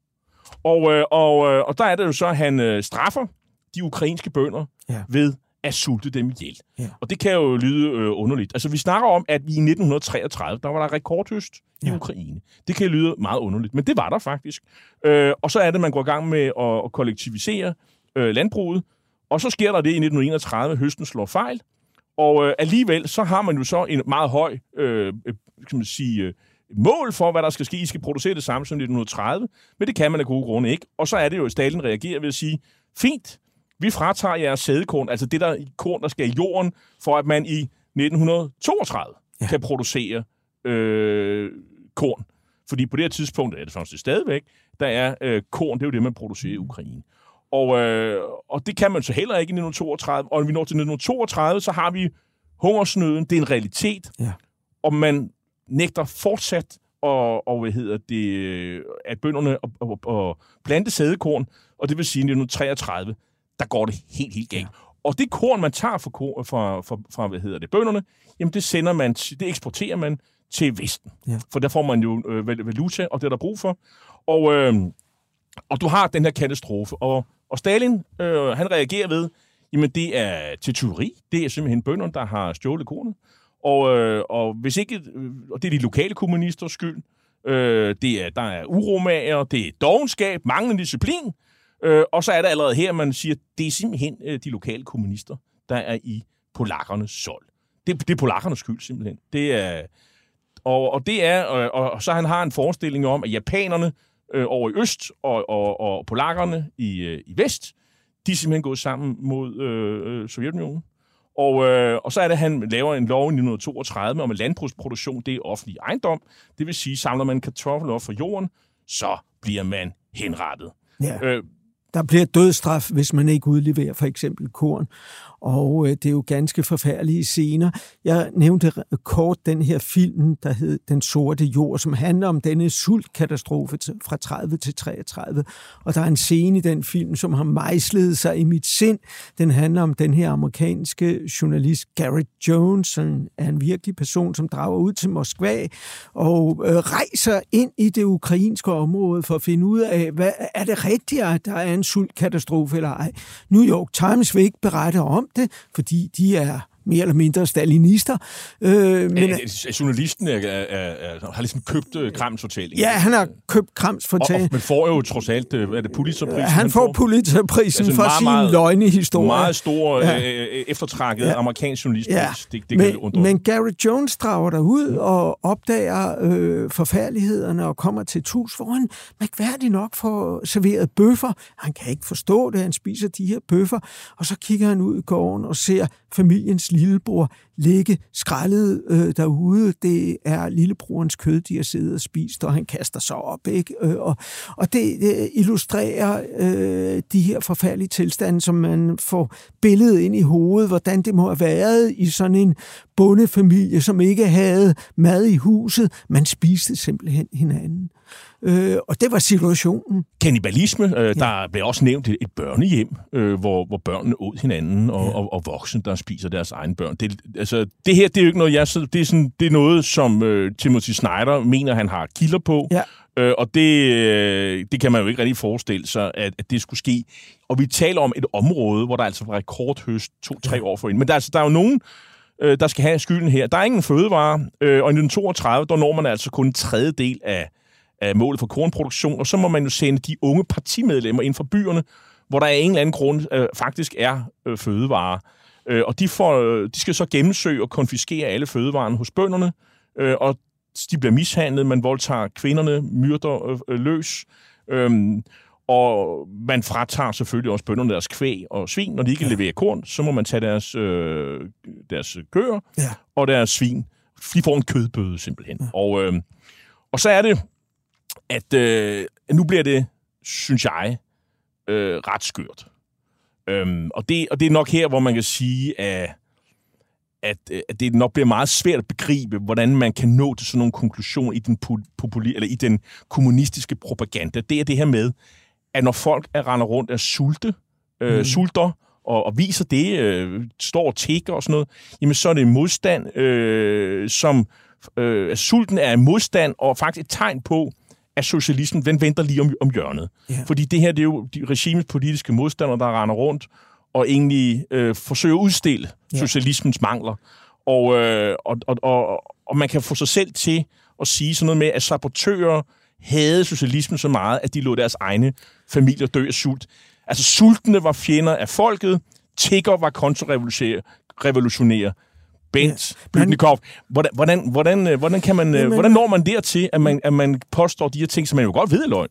Og, uh, og, uh, og der er det jo så, at han uh, straffer de ukrainske bønder ja. ved at sulte dem ihjel. Ja. Og det kan jo lyde øh, underligt. Altså, vi snakker om, at i nitten treogtredive, der var der rekordhøst i ja. Ukraine. Det kan lyde meget underligt, men det var der faktisk. Øh, og så er det, man går i gang med at, at kollektivisere øh, landbruget, og så sker der det i nitten enogtredive, høsten slår fejl, og øh, alligevel så har man jo så en meget høj øh, kan man sige, øh, mål for, hvad der skal ske. I skal producere det samme som nitten tredive, men det kan man af gode grunde ikke. Og så er det jo, at Stalin reagerer ved at sige, fint, vi fratager jeres sædekorn, altså det der korn, der skal i jorden, for at man i nitten toogtredive ja. kan producere øh, korn. Fordi på det her tidspunkt, er det faktisk stadigvæk, der er øh, korn, det er jo det, man producerer i Ukraine. Og, øh, og det kan man så heller ikke i nitten toogtredive. Og når vi når til nitten toogtredive, så har vi hungersnøden, det er en realitet. Ja. Og man nægter fortsat og, og hvad hedder det, at bønderne og, og, og plante sædekorn, og det vil sige i nitten treogtredive, der går det helt, helt galt. Ja. Og det korn, man tager fra, fra, fra, fra hvad hedder det, bønderne, jamen det sender man, det eksporterer man til Vesten. Ja. For der får man jo øh, valuta, og det er der brug for. Og, øh, og du har den her katastrofe. Og, og Stalin, øh, han reagerer ved, jamen det er til tyveri. Det er simpelthen bønderne, der har stjålet kornet. Og, øh, og hvis ikke, og det er de lokale kommunisters skyld. Øh, det er, der er uromager, det er dovenskab, manglende disciplin. Øh, og så er der allerede her, man siger, det er simpelthen øh, de lokale kommunister, der er i polakkernes sold. Det, det er polakkernes skyld, simpelthen. Det er, og, og det er, og, og så han har en forestilling om, at japanerne øh, over i øst og, og, og polakkerne i, øh, i vest, de er simpelthen gået sammen mod øh, Sovjetunionen. Og, øh, og så er det, at han laver en lov i nitten toogtredive om, at landbrugsproduktion, det er offentlig ejendom. Det vil sige, samler man kartofler op fra jorden, så bliver man henrettet. Ja. Øh, Der bliver dødsstraf, hvis man ikke udleverer for eksempel korn. Og øh, det er jo ganske forfærdelige scener. Jeg nævnte kort den her film, der hed Den sorte jord, som handler om denne sultkatastrofe fra tredive til treogtredive. Og der er en scene i den film, som har mejslet sig i mit sind. Den handler om den her amerikanske journalist Garrett Jones, som er en virkelig person, som drager ud til Moskva og øh, rejser ind i det ukrainske område for at finde ud af, hvad er det rigtigt, at der er en sultkatastrofe eller ej. New York Times vil ikke berette om det, fordi de er mere eller mindre stalinister. Øh, men, Æ, journalisten er, er, er, har ligesom købt uh, Krams fortælling. Ja, han har købt Krams fortælling. Men får jo trods alt, hvad er det, Pulitzerprisen? Han, han får Pulitzerprisen altså for meget, sin løgnehistorie. Meget stor, ja. øh, eftertrækket ja. amerikansk journalist. Ja. Det, det men, men Garrett Jones drager derud mm. og opdager øh, forfærdelighederne og kommer til et hus, hvor han mærkværdigt nok får serveret bøffer. Han kan ikke forstå det, han spiser de her bøffer, og så kigger han ud i gården og ser familiens lillebror ligge skrællet øh, derude. Det er lillebrorens kød, de har siddet og spist, og han kaster sig op. Ikke? Øh, og, og det, det illustrerer øh, de her forfærdelige tilstande, som man får billedet ind i hovedet, hvordan det må have været i sådan en bondefamilie, som ikke havde mad i huset. Man spiste simpelthen hinanden. Øh, og det var situationen. Kannibalisme, øh, der ja. blev også nævnt et, et børnehjem, øh, hvor, hvor børnene åd hinanden, og, ja. og, og voksne, der spiser deres egne børn. Det, altså, det her, det er jo ikke noget, jeg det er, sådan, det er noget, som øh, Timothy Snyder mener, han har kilder på, ja. øh, og det, øh, det kan man jo ikke rigtig forestille sig, at, at det skulle ske. Og vi taler om et område, hvor der altså var rekordhøst to-tre ja. år forinden. Men der, altså, der er jo nogen, øh, der skal have skylden her. Der er ingen fødevare, øh, og i nitten toogtredive, der når man altså kun en tredjedel af af målet for kornproduktion, og så må man jo sende de unge partimedlemmer ind fra byerne, hvor der af en eller anden grund øh, faktisk er øh, fødevarer. Øh, og de, får, øh, de skal så gennemsøge og konfiskere alle fødevarerne hos bønderne, øh, og de bliver mishandlet, man voldtager kvinderne, myrder øh, løs, øh, og man fratager selvfølgelig også bønderne deres kvæg og svin. Når de ikke ja. leverer korn, så må man tage deres, øh, deres køer ja. og deres svin. De får en kødbøde simpelthen. Ja. Og, øh, og så er det at øh, nu bliver det, synes jeg, øh, ret skørt. Øhm, og, det, og det er nok her, hvor man kan sige, at, at, at det nok bliver meget svært at begribe, hvordan man kan nå til sådan nogle konklusioner i den, populi- eller i den kommunistiske propaganda. Det er det her med, at når folk er render rundt af sulte, øh, mm. sulter, og, og viser det, øh, står og tigger og sådan noget, jamen så er det modstand, øh, som øh, sulten er modstand, og faktisk et tegn på, at socialismen, den venter lige om, om hjørnet. Yeah. Fordi det her, det er jo de regimens politiske modstandere, der render rundt og egentlig øh, forsøger at udstille yeah. socialismens mangler. Og, øh, og, og, og, og man kan få sig selv til at sige sådan noget med, at sabotører havde socialismen så meget, at de lod deres egne familier dø af sult. Altså, sultne var fjender af folket, tigger var kontrarevolutionære. Bent, ja, Bytnikov. Hvordan, hvordan, hvordan, hvordan, kan man, jamen, hvordan når man dertil, at man, at man påstår de her ting, som man jo godt ved er løgn?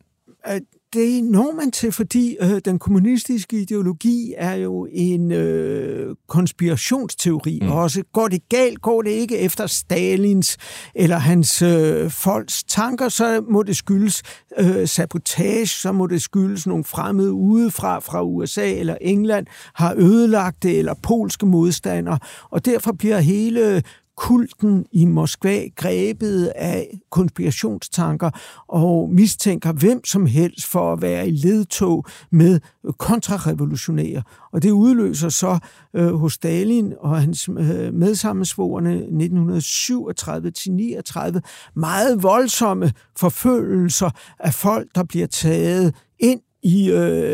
Det når man til, fordi øh, den kommunistiske ideologi er jo en øh, konspirationsteori. Mm. Også går det galt, går det ikke efter Stalins eller hans øh, folks tanker, så må det skyldes øh, sabotage, så må det skyldes nogle fremmede udefra, fra U S A eller England, har ødelagt det, eller polske modstandere. Og derfor bliver hele kulten i Moskva grebet af konspirationstanker og mistænker hvem som helst for at være i ledtog med kontrarevolutionære. Og det udløser så øh, hos Stalin og hans øh, medsammensvorne nitten syvogtredive til niogtredive meget voldsomme forfølgelser af folk, der bliver taget ind i,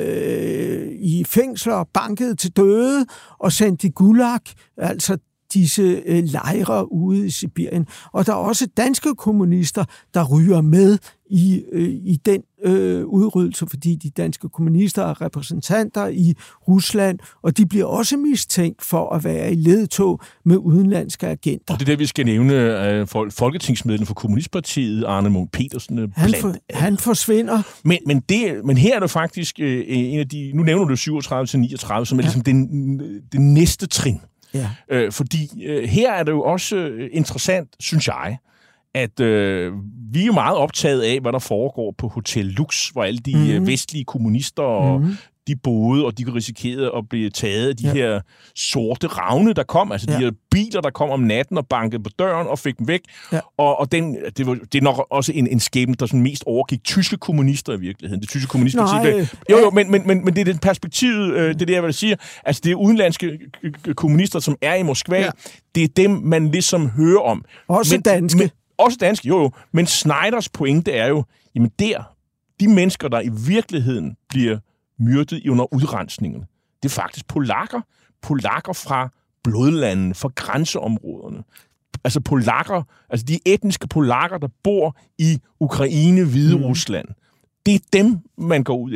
øh, i fængsler, banket til døde og sendt i Gulag, altså disse øh, lejre ude i Sibirien. Og der er også danske kommunister, der ryger med i, øh, i den øh, udryddelse, fordi de danske kommunister er repræsentanter i Rusland, og de bliver også mistænkt for at være i ledtog med udenlandske agenter. Og det er der, vi skal nævne øh, folketingsmedlem for Kommunistpartiet, Arne Munch Petersen. Han, for, han forsvinder. Men, men, det, men her er det faktisk øh, en af de, nu nævner du syvogtredive til niogtredive, som er ja. ligesom den, det næste trin. Ja. Øh, fordi øh, her er det jo også øh, interessant, synes jeg, at øh, vi er jo meget optaget af, hvad der foregår på Hotel Lux, hvor alle de mm. øh, vestlige kommunister og mm. de boede, og de risikerede at blive taget af de ja. her sorte ravne, der kom, altså ja. de her biler, der kom om natten og bankede på døren og fik dem væk. Ja. Og, og den, det, var, det er nok også en, en skæbne, der sådan mest overgik tyske kommunister i virkeligheden. Det tyske kommunistparti. Jo, jo, men, men, men, men det er det perspektivet, øh, det er det, jeg vil sige. Altså, det er udenlandske kommunister, som er i Moskva. Ja. Det er dem, man ligesom hører om. Også men, danske. Men, også danske, jo jo. Men Snyders pointe er jo, jamen der, de mennesker, der i virkeligheden bliver myrdet under udrensningen, det er faktisk polakker. Polakker fra blodlandene, fra grænseområderne. Altså polakker, altså de etniske polakker, der bor i Ukraine, Hvide Rusland. Mm. Det er dem, man går ud efter.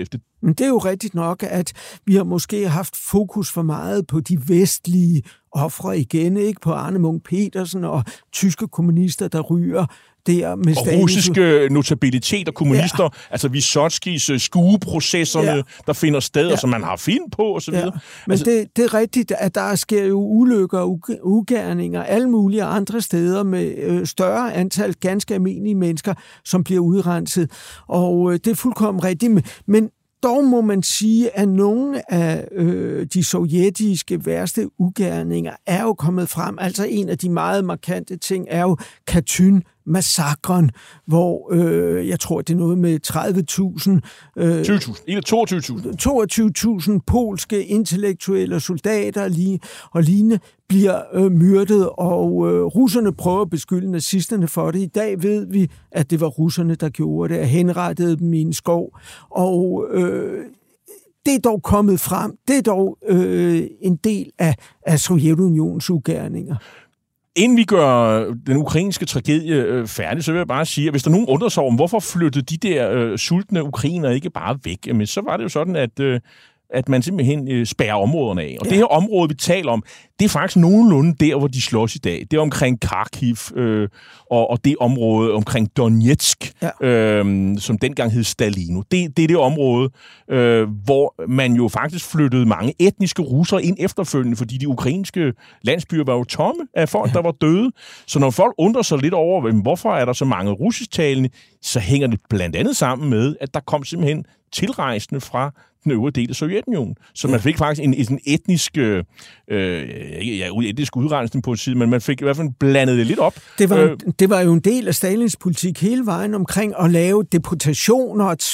Men det er jo rigtigt nok, at vi har måske haft fokus for meget på de vestlige ofre igen, ikke? På Arne Munch Petersen og tyske kommunister, der ryger der med og russiske notabilitet og kommunister, ja. Altså Vysotskis skueprocesserne, ja. Der finder sted, ja. Som man har film på, og så videre. Ja. Men altså, det, det er rigtigt, at der sker jo ulykker og ugerninger alle mulige andre steder med øh, større antal ganske almindelige mennesker, som bliver udrenset. Og øh, det er fuldkommen rigtigt. Men dog må man sige, at nogle af øh, de sovjetiske værste ugerninger er jo kommet frem. Altså en af de meget markante ting er jo Katyn-massakren, hvor øh, jeg tror, det er noget med tredive tusind... Øh, tyve tusind. toogtyve tusind. toogtyve tusind polske intellektuelle soldater lige, og lignende bliver øh, myrdet, og øh, russerne prøver at beskylde nazisterne for det. I dag ved vi, at det var russerne, der gjorde det, og henrettede dem i en skov. Og øh, det er dog kommet frem. Det er dog øh, en del af, af Sovjetunionens ugerninger. Inden vi gør den ukrainske tragedie øh, færdig, så vil jeg bare sige, at hvis der nogen undrer sig om, hvorfor flyttede de der øh, sultne ukrainere ikke bare væk, men så var det jo sådan, at... Øh, at man simpelthen øh, spærrer områderne af. Og ja. Det her område, vi taler om, det er faktisk nogenlunde der, hvor de slås i dag. Det er omkring Kharkiv, øh, og, og det område omkring Donetsk, ja. øh, som dengang hed Stalino. Det, det er det område, øh, hvor man jo faktisk flyttede mange etniske russere ind efterfølgende, fordi de ukrainske landsbyer var jo tomme af folk, ja. Der var døde. Så når folk undrer sig lidt over, hvorfor er der så mange russisktalende, så hænger det blandt andet sammen med, at der kom simpelthen tilrejsende fra den øvrige del af Sovjetunionen. Så man fik faktisk en, en etnisk, øh, ja, etnisk udrensning på en side, men man fik i hvert fald blandet det lidt op. Det var, øh, det var jo en del af Stalins politik hele vejen omkring at lave deportationer og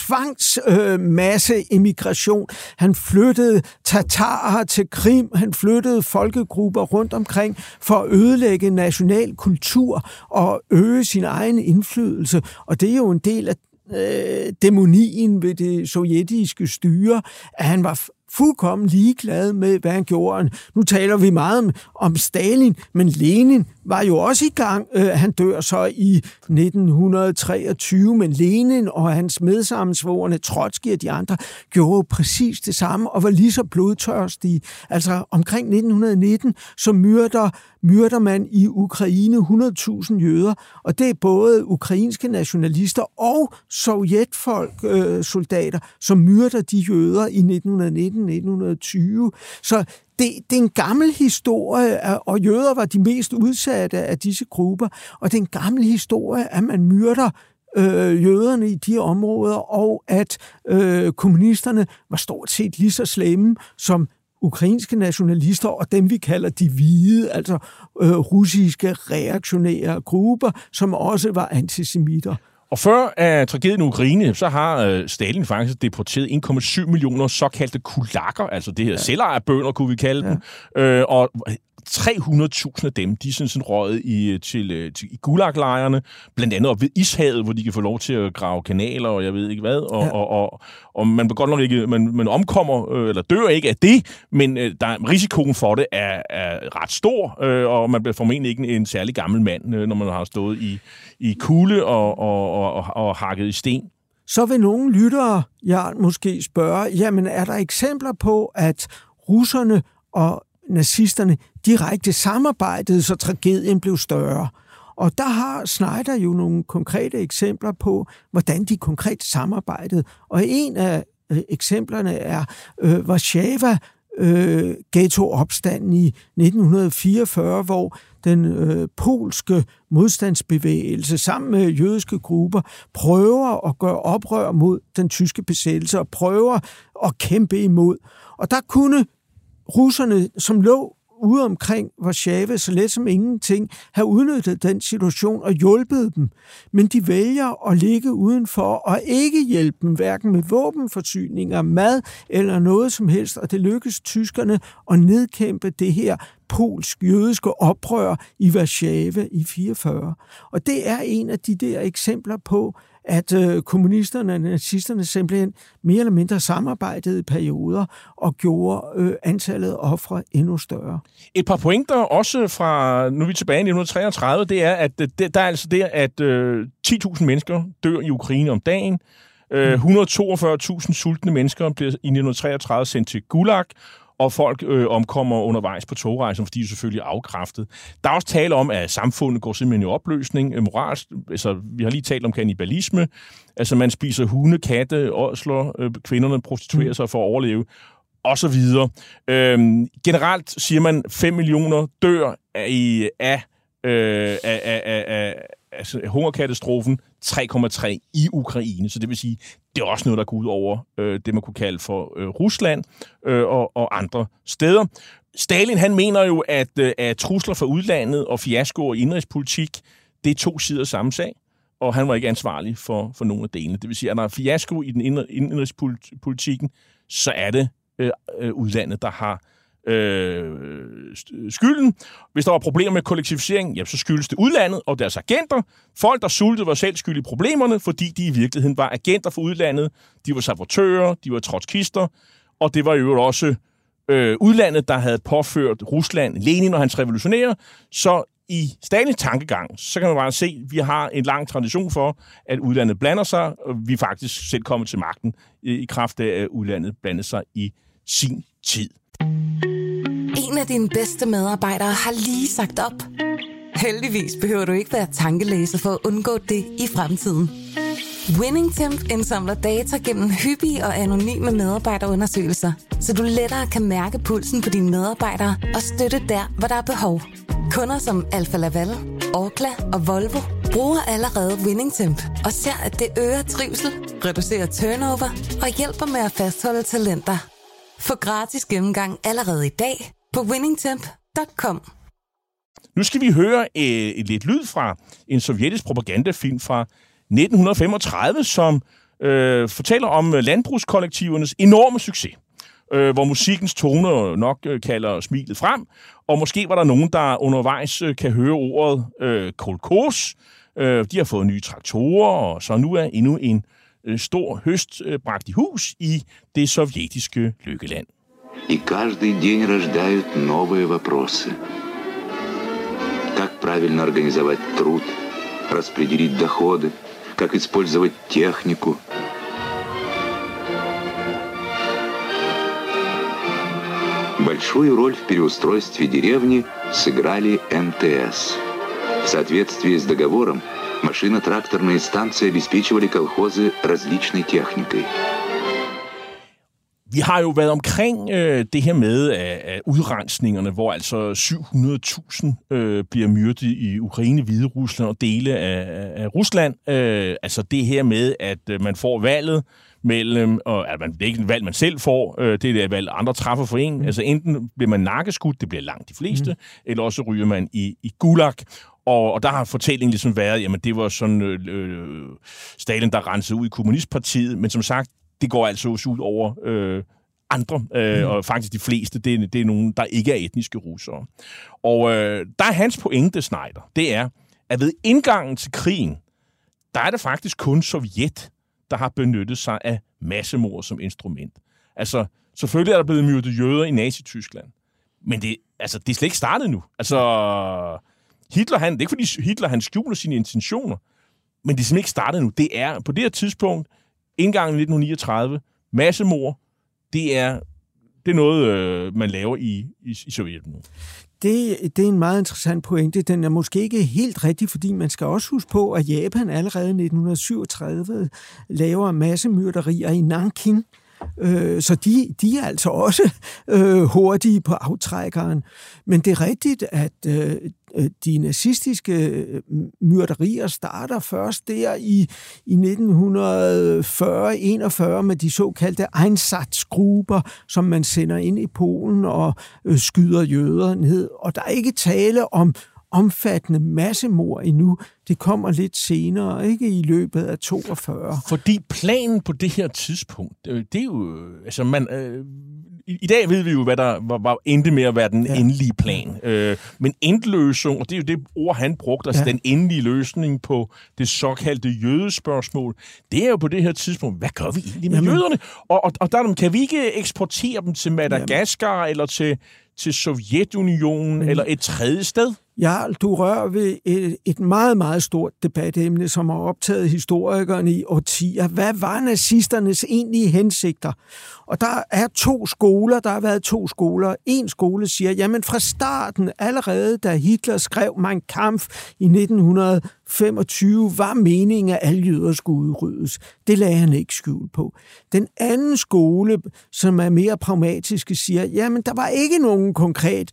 tvangsmasse-immigration. Øh, han flyttede tatarer til Krim, han flyttede folkegrupper rundt omkring for at ødelægge national kultur og øge sin egen indflydelse. Og det er jo en del af Øh, dæmonien ved det sovjetiske styre, at han var fuldkommen ligeglad med, hvad han gjorde. Nu taler vi meget om, om Stalin, men Lenin var jo også i gang. Øh, han dør så i nitten treogtyve, men Lenin og hans medsammensvorne, Trotsky og de andre, gjorde præcis det samme og var lige så blodtørstige. Altså omkring nitten nitten, så myrder, myrder man i Ukraine hundrede tusind jøder, og det er både ukrainske nationalister og sovjetfolk, øh, soldater, som myrder de jøder i nitten nitten nitten tyve. Så det, det er en gammel historie, og jøder var de mest udsatte af disse grupper, og det er en gammel historie, at man myrder øh, jøderne i de områder, og at øh, kommunisterne var stort set lige så slemme som ukrainske nationalister, og dem vi kalder de hvide, altså øh, russiske reaktionære grupper, som også var antisemitter. Og før af tragedien i Ukraine, så har øh, Stalin faktisk deporteret en komma syv millioner såkaldte kulakker, altså det her ja. selvejerbønder, kunne vi kalde ja. dem, øh, og tre hundrede tusind af dem, de er sådan, sådan røget i, til, til, i Gulag-lejrene, blandt andet op ved Ishavet, hvor de kan få lov til at grave kanaler, og jeg ved ikke hvad, og, ja. og, og, og man godt nok ikke, man, man omkommer, øh, eller dør ikke af det, men øh, der, risikoen for det er, er ret stor, øh, og man bliver formentlig ikke en, en særlig gammel mand, øh, når man har stået i, i kulde og, og, og, og, og hakket i sten. Så vil nogle lyttere, jeg måske spørge, jamen er der eksempler på, at russerne og nazisterne direkte samarbejdede, så tragedien blev større? Og der har Schneider jo nogle konkrete eksempler på, hvordan de konkret samarbejdede. Og en af øh, eksemplerne er øh, Warszawa øh, ghetto-opstanden i nitten fireogfyrre, hvor den øh, polske modstandsbevægelse sammen med jødiske grupper prøver at gøre oprør mod den tyske besættelse og prøver at kæmpe imod. Og der kunne russerne, som lå ude omkring Warszawa, så let som ingenting, have udnyttet den situation og hjulpet dem. Men de vælger at ligge udenfor og ikke hjælpe dem, hverken med våbenforsyninger, mad eller noget som helst. Og det lykkes tyskerne at nedkæmpe det her polsk-jødiske oprør i Warszawa i fireogfyrre. Og det er en af de der eksempler på, at øh, kommunisterne og nazisterne simpelthen mere eller mindre samarbejdede i perioder og gjorde øh, antallet af ofre endnu større. Et par pointer også fra, nu er vi tilbage i nitten treogtredive, det er, at det, der er altså der, at øh, ti tusind mennesker dør i Ukraine om dagen. et hundrede og toogfyrre tusind sultne mennesker bliver i nitten treogtredive sendt til Gulag, og folk øh, omkommer undervejs på togrejsen, fordi de selvfølgelig er afkræftet. Der er også tale om, at samfundet går simpelthen i opløsning. Øh, moralsk, altså, vi har lige talt om kannibalisme. Altså, man spiser hunde, katte, ådsler, øh, kvinderne prostituerer sig for at overleve, og så videre. Øh, generelt siger man, fem millioner dør af, af, øh, af, af, af, af altså, hungerkatastrofen, tre komma tre i Ukraine. Så det vil sige, det er også noget, der går ud over øh, det, man kunne kalde for øh, Rusland øh, og, og andre steder. Stalin, han mener jo, at, øh, at trusler fra udlandet og fiaskoer i indrigspolitik, det er to sider af samme sag, og han var ikke ansvarlig for, for nogen af delene. Det vil sige, at når der er fiasko i den indrigspolitikken, så er det øh, udlandet, der har Øh, skylden. Hvis der var problemer med kollektivisering, ja, så skyldes det udlandet og deres agenter. Folk, der sultede, var selv skyld i problemerne, fordi de i virkeligheden var agenter for udlandet. De var sabotører, de var trotskister, og det var jo også øh, udlandet, der havde påført Rusland Lenin og hans revolutionære. Så i Stalins tankegang, så kan man bare se, at vi har en lang tradition for, at udlandet blander sig, og vi er faktisk selv kommet til magten i kraft af, at udlandet blandede sig i sin tid. En af dine bedste medarbejdere har lige sagt op. Heldigvis behøver du ikke være tankelæser for at undgå det i fremtiden. WinningTemp indsamler data gennem hyppige og anonyme medarbejderundersøgelser, så du lettere kan mærke pulsen på dine medarbejdere og støtte der, hvor der er behov. Kunder som Alfa Laval, Orkla og Volvo bruger allerede WinningTemp og ser, at det øger trivsel, reducerer turnover og hjælper med at fastholde talenter. Få gratis gennemgang allerede i dag på winningtemp punktum com. Nu skal vi høre øh, et lidt lyd fra en sovjetisk propagandafilm fra nitten femogtredive, som øh, fortæller om landbrugskollektivernes enorme succes, øh, hvor musikkens toner nok øh, kalder smilet frem, og måske var der nogen, der undervejs øh, kan høre ordet øh, kolkos. Øh, de har fået nye traktorer, og så nu er endnu en øh, stor høst øh, bragt i hus i det sovjetiske lykkeland. И каждый день рождают новые вопросы. Как правильно организовать труд, распределить доходы, как использовать технику. Большую роль в переустройстве деревни сыграли эн тэ эс. В соответствии с договором машино-тракторные станции обеспечивали колхозы различной техникой. Vi har jo været omkring øh, det her med af, af udrensningerne, hvor altså syv hundrede tusind øh, bliver myrdet i Ukraine, Hvide Rusland og dele af, af Rusland. Øh, altså det her med, at øh, man får valget mellem, og at man, det er ikke et valg, man selv får, øh, det er det valg, andre træffer for en. Mm. Altså enten bliver man nakkeskudt, det bliver langt de fleste, mm. eller også ryger man i, i Gulag. Og, og der har fortællingen ligesom været, jamen det var sådan øh, øh, Stalin, der rensede ud i kommunistpartiet, men som sagt, det går altså også ud over øh, andre, øh, mm. og faktisk de fleste, det er, det er nogen, der ikke er etniske russere. Og øh, der er hans pointe, Schneider, det er, at ved indgangen til krigen, der er det faktisk kun Sovjet, der har benyttet sig af massemord som instrument. Altså, selvfølgelig er der blevet myrdet jøder i Nazi-Tyskland, men det, altså, det er slet ikke startet nu. Altså, Hitler, han, det er ikke fordi Hitler, han skjuler sine intentioner, men det er simpelthen ikke startet nu. Det er på det her tidspunkt, indgangen i nitten niogtredive, massemord, det er, det er noget, øh, man laver i, i, i Sovjet nu. Det, det er en meget interessant pointe. Den er måske ikke helt rigtig, fordi man skal også huske på, at Japan allerede i nitten syvogtredive laver massemyrderier i Nanking. Øh, så de, de er altså også øh, hurtige på aftrækkeren. Men det er rigtigt, at øh, de nazistiske myrderier starter først der i, i nitten fyrre til enogfyrre med de såkaldte Einsatzgrupper, som man sender ind i Polen og øh, skyder jøder ned. Og der er ikke tale om omfattende massemord endnu. Det kommer lidt senere, ikke i løbet af toogfyrre. Fordi planen på det her tidspunkt, det er jo, altså man, øh, i, i dag ved vi jo, hvad der var, var endte med at være den ja. endelige plan. Øh, men endløsning, og det er jo det ord, han brugte, altså ja. den endelige løsning på det såkaldte jødespørgsmål, det er jo på det her tidspunkt, hvad gør vi egentlig med Jamen. jøderne? Og, og, og der kan vi ikke eksportere dem til Madagaskar Jamen. eller til, til Sovjetunionen men, eller et tredje sted? Jarl, du rører ved et, et meget, meget stort debatemne, som har optaget historikerne i årtier. Hvad var nazisternes egentlige hensigter? Og der er to skoler, der har været to skoler. En skole siger, jamen fra starten, allerede da Hitler skrev Mein Kampf i nitten femogtyve, var meningen, at alle jøder skulle udryddes. Det lagde han ikke skjul på. Den anden skole, som er mere pragmatiske, siger, jamen der var ikke nogen konkret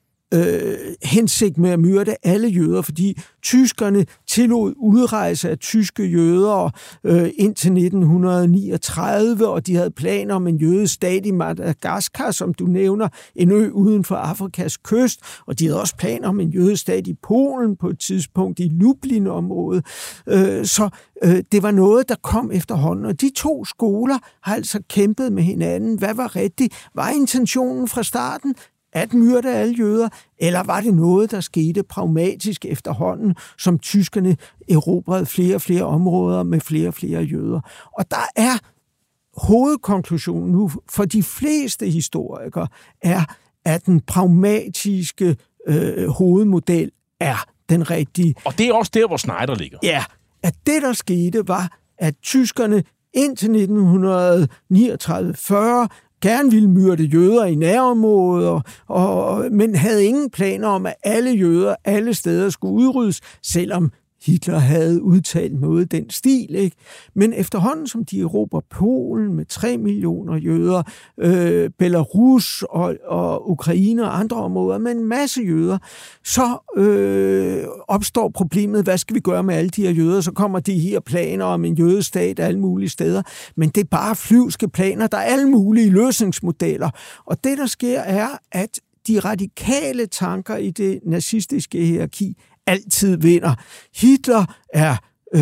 Øh, hensigt med at myrde alle jøder, fordi tyskerne tillod udrejse af tyske jøder øh, indtil nitten niogtredive, og de havde planer om en jødestat i Madagaskar, som du nævner, en ø uden for Afrikas kyst, og de havde også planer om en jødestat i Polen på et tidspunkt i Lublin-området. Øh, så øh, det var noget, der kom efterhånden, og de to skoler har altså kæmpet med hinanden. Hvad var rigtigt? Var intentionen fra starten at myrde alle jøder, eller var det noget, der skete pragmatisk efterhånden, som tyskerne erobrede flere og flere områder med flere og flere jøder? Og der er hovedkonklusionen nu for de fleste historikere, er, at den pragmatiske øh, hovedmodel er den rigtige. Og det er også der, hvor Schneider ligger. Ja, at det, der skete, var, at tyskerne indtil nitten niogtredive til fyrre gerne ville myrde jøder i nærområder, og, men havde ingen planer om, at alle jøder alle steder skulle udryddes, selvom Hitler havde udtalt noget den stil, ikke? Men efterhånden, som de erobrer Polen med tre millioner jøder, øh, Belarus og, og Ukraine og andre områder med en masse jøder, så øh, opstår problemet, hvad skal vi gøre med alle de her jøder? Så kommer de her planer om en jødestat alle mulige steder, men det er bare flyvske planer, der er alle mulige løsningsmodeller. Og det, der sker, er, at de radikale tanker i det nazistiske hierarki altid vinder. Hitler er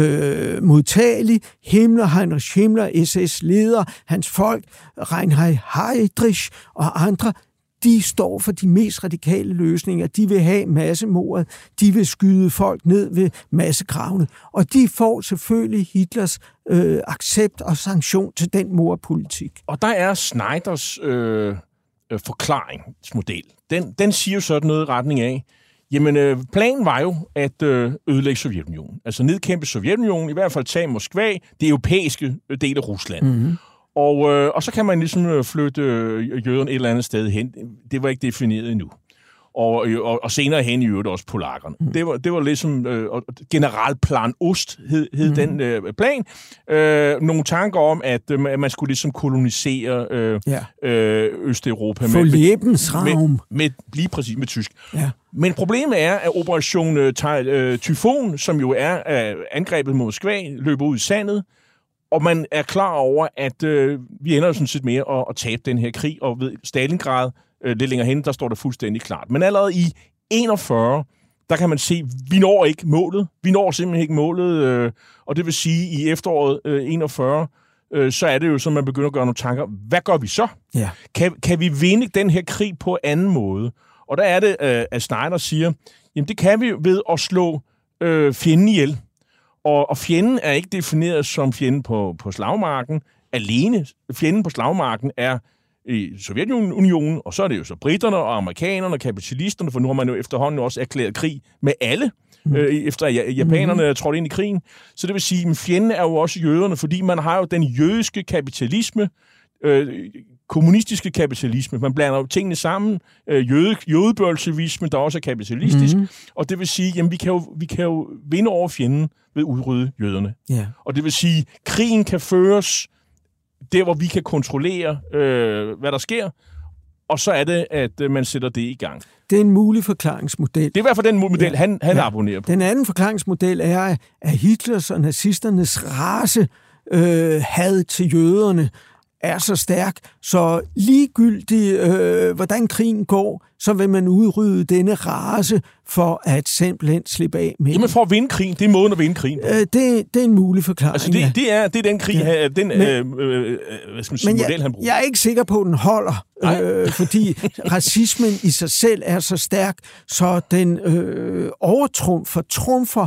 øh, modtagelig. Himmler, Heinrich Himmler, S S-leder, hans folk, Reinhard Heydrich og andre, de står for de mest radikale løsninger. De vil have massemordet. De vil skyde folk ned ved massegravene. Og de får selvfølgelig Hitlers øh, accept og sanktion til den mordpolitik. Og der er Schneiders øh, øh, forklaringsmodel. Den, den siger jo sådan noget i retning af, jamen, øh, planen var jo at øh, ødelægge Sovjetunionen. Altså nedkæmpe Sovjetunionen, i hvert fald tage Moskva, det europæiske del af Rusland. Mm-hmm. Og, øh, og så kan man ligesom flytte øh, jøderne et eller andet sted hen. Det var ikke defineret endnu. Og, og, og senere hen i øvrigt også polakkerne. Mm. Det var, det var ligesom øh, generalplan Ost, hed, hed mm. den øh, plan. Øh, nogle tanker om, at øh, man skulle ligesom kolonisere øh, ja. øh, Østeuropa. For Lebensraum. Med, med, lige præcis med tysk. Ja. Men problemet er, at Operation øh, Tyfon, som jo er øh, angrebet mod Moskva, løber ud i sandet. Og man er klar over, at øh, vi ender jo sådan set med at, at tabe den her krig, og ved Stalingrad, øh, lidt længere hen, der står det fuldstændig klart. Men allerede i enogfyrre, der kan man se, at vi når ikke målet. Vi når simpelthen ikke målet, øh, og det vil sige, at i efteråret øh, enogfyrre, øh, så er det jo, som man begynder at gøre nogle tanker. Hvad gør vi så? Ja. Kan, kan vi vinde den her krig på anden måde? Og der er det, øh, at Schneider siger, jamen det kan vi ved at slå øh, fjenden ihjel. Og, og fjenden er ikke defineret som fjenden på, på slagmarken alene. Fjenden på slagmarken er i Sovjetunionen, og så er det jo så britterne og amerikanerne og kapitalisterne, for nu har man jo efterhånden også erklæret krig med alle, mm. øh, efter at japanerne er trådt ind i krigen. Så det vil sige, at fjenden er jo også jøderne, fordi man har jo den jødiske kapitalisme, øh, kommunistiske kapitalisme. Man blander jo tingene sammen. Øh, jøde, jødebølsevisme, der også er kapitalistisk. Mm. Og det vil sige, at vi kan jo, vi kan jo vinde over fjenden ved at udrydde jøderne. Yeah. Og det vil sige, at krigen kan føres der, hvor vi kan kontrollere, øh, hvad der sker, og så er det, at øh, man sætter det i gang. Det er en mulig forklaringsmodel. Det er i hvert fald den model, ja. han, han ja. abonnerer på. Den anden forklaringsmodel er, at Hitlers og nazisternes race øh, had til jøderne er så stærk, så ligegyldigt, øh, hvordan krigen går, så vil man udrydde denne race for at simpelthen slippe af med. Jamen for at vinde krigen, det er måden at vinde krigen på. Øh, det, det er en mulig forklaring. Altså det, ja. det, er, det er den krig, ja. den men, øh, øh, hvad skal man sige, men model, jeg, han bruger. Jeg er ikke sikker på, at den holder, øh, fordi racismen i sig selv er så stærk, så den øh, overtrumfer, trumfer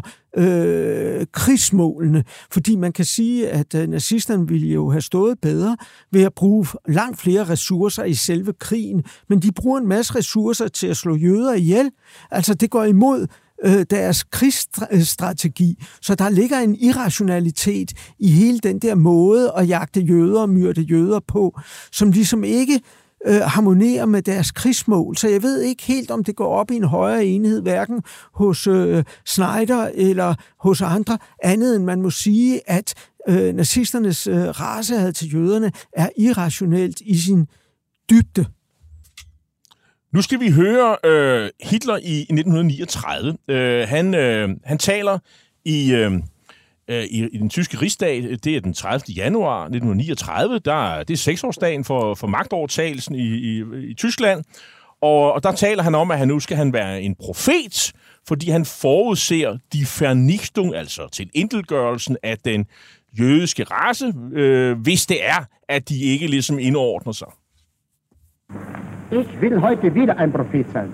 øh, krigsmålene. Fordi man kan sige, at øh, nazisterne ville jo have stået bedre ved at bruge langt flere ressourcer i selve krigen, men de bruger en masse ressourcer til at slå jøder ihjel. Altså, det går imod øh, deres krigsstrategi. Så der ligger en irrationalitet i hele den der måde at jagte jøder og myrde jøder på, som ligesom ikke øh, harmonerer med deres krigsmål. Så jeg ved ikke helt, om det går op i en højere enhed, hverken hos øh, Snyder eller hos andre, andet end man må sige, at øh, nazisternes øh, racehad til jøderne er irrationelt i sin dybde. Nu skal vi høre øh, Hitler i nitten niogtredive. Øh, han, øh, han taler i, øh, i, i den tyske rigsdag. Det er den tredivte januar nitten niogtredive. Der, det er seksårsdagen for, for magtovertagelsen i, i, i Tyskland. Og, og der taler han om, at han nu skal han være en profet, fordi han forudser de Vernichtung, altså til indelgørelsen af den jødiske race, øh, hvis det er, at de ikke ligesom indordner sig. Ich will heute wieder ein Prophet sein.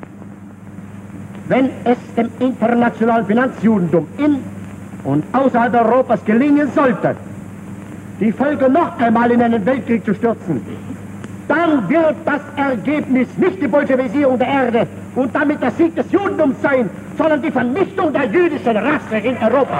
Wenn es dem internationalen Finanzjudentum in und außerhalb Europas gelingen sollte, die Völker noch einmal in einen Weltkrieg zu stürzen, dann wird das Ergebnis nicht die Bolschewisierung der Erde und damit der Sieg des Judentums sein, sondern die Vernichtung der jüdischen Rasse in Europa.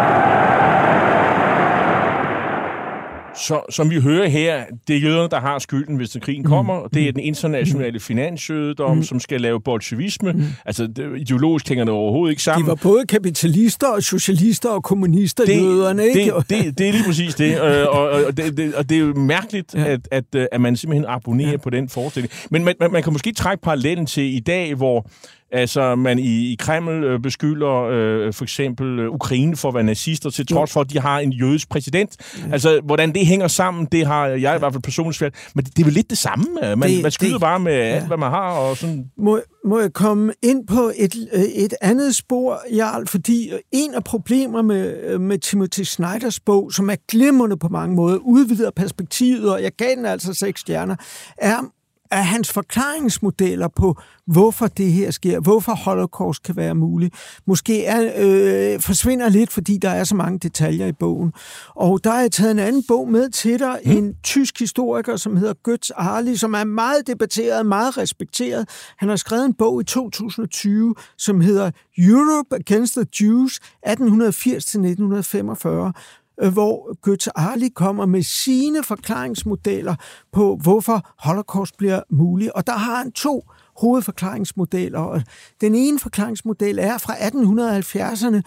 Så, som vi hører her, det er jøderne, der har skylden, hvis krigen kommer, og det er den internationale finansjødedom, mm. som skal lave bolsjevisme. Mm. Altså, det, ideologisk hænger det overhovedet ikke sammen. De var både kapitalister og socialister og kommunister, det, jøderne, ikke? Det, det, det er lige præcis det, og, og, og, det, det, og det er jo mærkeligt, ja. at, at, at man simpelthen abonnerer ja. på den forestilling. Men man, man, man kan måske trække parallellen til i dag, hvor altså, man i, i Kreml øh, beskylder øh, for eksempel øh, Ukraine for at være nazister, til trods for, at de har en jødisk præsident. Ja. Altså, hvordan det hænger sammen, det har jeg i hvert fald personligt svært. Men det, det er vel lidt det samme. Man, det, man skyder det, bare med ja. alt, hvad man har. Og sådan. Må, må jeg komme ind på et, et andet spor, Jarl? Fordi en af problemer med, med Timothy Snyders bog, som er glimrende på mange måder, udvider perspektivet, og jeg gav den altså seks stjerner, er er hans forklaringsmodeller på, hvorfor det her sker, hvorfor Holocaust kan være mulig, måske er, øh, forsvinder lidt, fordi der er så mange detaljer i bogen. Og der har jeg taget en anden bog med til dig, mm. en tysk historiker, som hedder Götz Arli, som er meget debatteret, meget respekteret. Han har skrevet en bog i to tusind og tyve, som hedder Europe Against the Jews, atten firs til nitten femogfyrre, hvor Götz Arli kommer med sine forklaringsmodeller på, hvorfor Holocaust bliver mulig. Og der har han to hovedforklaringsmodeller. Den ene forklaringsmodel er fra atten halvfjerdserne,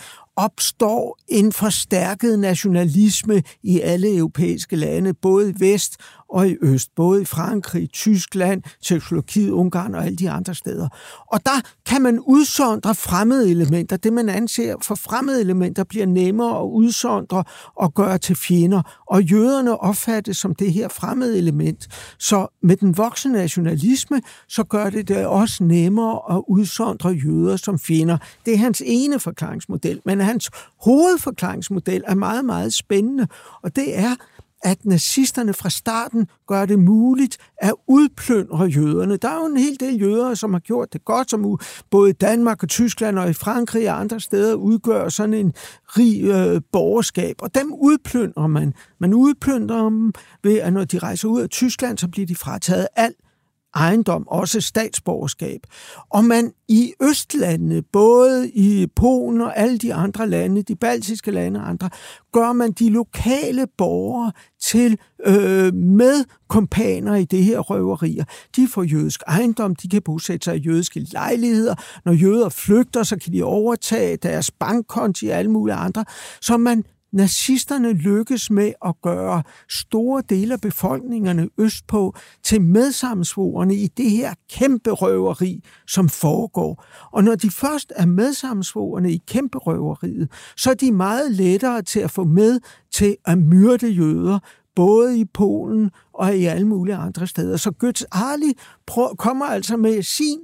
opstår en forstærket nationalisme i alle europæiske lande, både i vest og i øst, både i Frankrig, Tyskland, Tjekkoslovakiet, Ungarn og alle de andre steder. Og der kan man udsondre fremmede elementer. Det, man anser for fremmede elementer, bliver nemmere at udsondre og gøre til fjender. Og jøderne opfattes som det her fremmede element. Så med den voksende nationalisme, så gør det det også nemmere at udsondre jøder som fjender. Det er hans ene forklaringsmodel. Men hans hovedforklaringsmodel er meget, meget spændende. Og det er, at nazisterne fra starten gør det muligt at udplyndre jøderne. Der er jo en hel del jøder, som har gjort det godt, som både i Danmark og Tyskland og i Frankrig og andre steder udgør sådan en rig øh, borgerskab. Og dem udplyndrer man. Man udplyndrer dem ved, at når de rejser ud af Tyskland, så bliver de frataget alt ejendom, også statsborgerskab. Og man i østlandene, både i Polen og alle de andre lande, de baltiske lande og andre, gør man de lokale borgere til øh, medkompaner i det her røverier. De får jødisk ejendom, de kan bosætte sig i jødiske lejligheder. Når jøder flygter, så kan de overtage deres bankkonti og alle mulige andre. Så man nazisterne lykkes med at gøre store dele af befolkningerne østpå til medsammensvorene i det her kæmpe røveri, som foregår. Og når de først er medsammensvorene i kæmpe røveriet, så er de meget lettere til at få med til at myrde jøder, både i Polen og i alle mulige andre steder. Så Götz Arli kommer altså med sin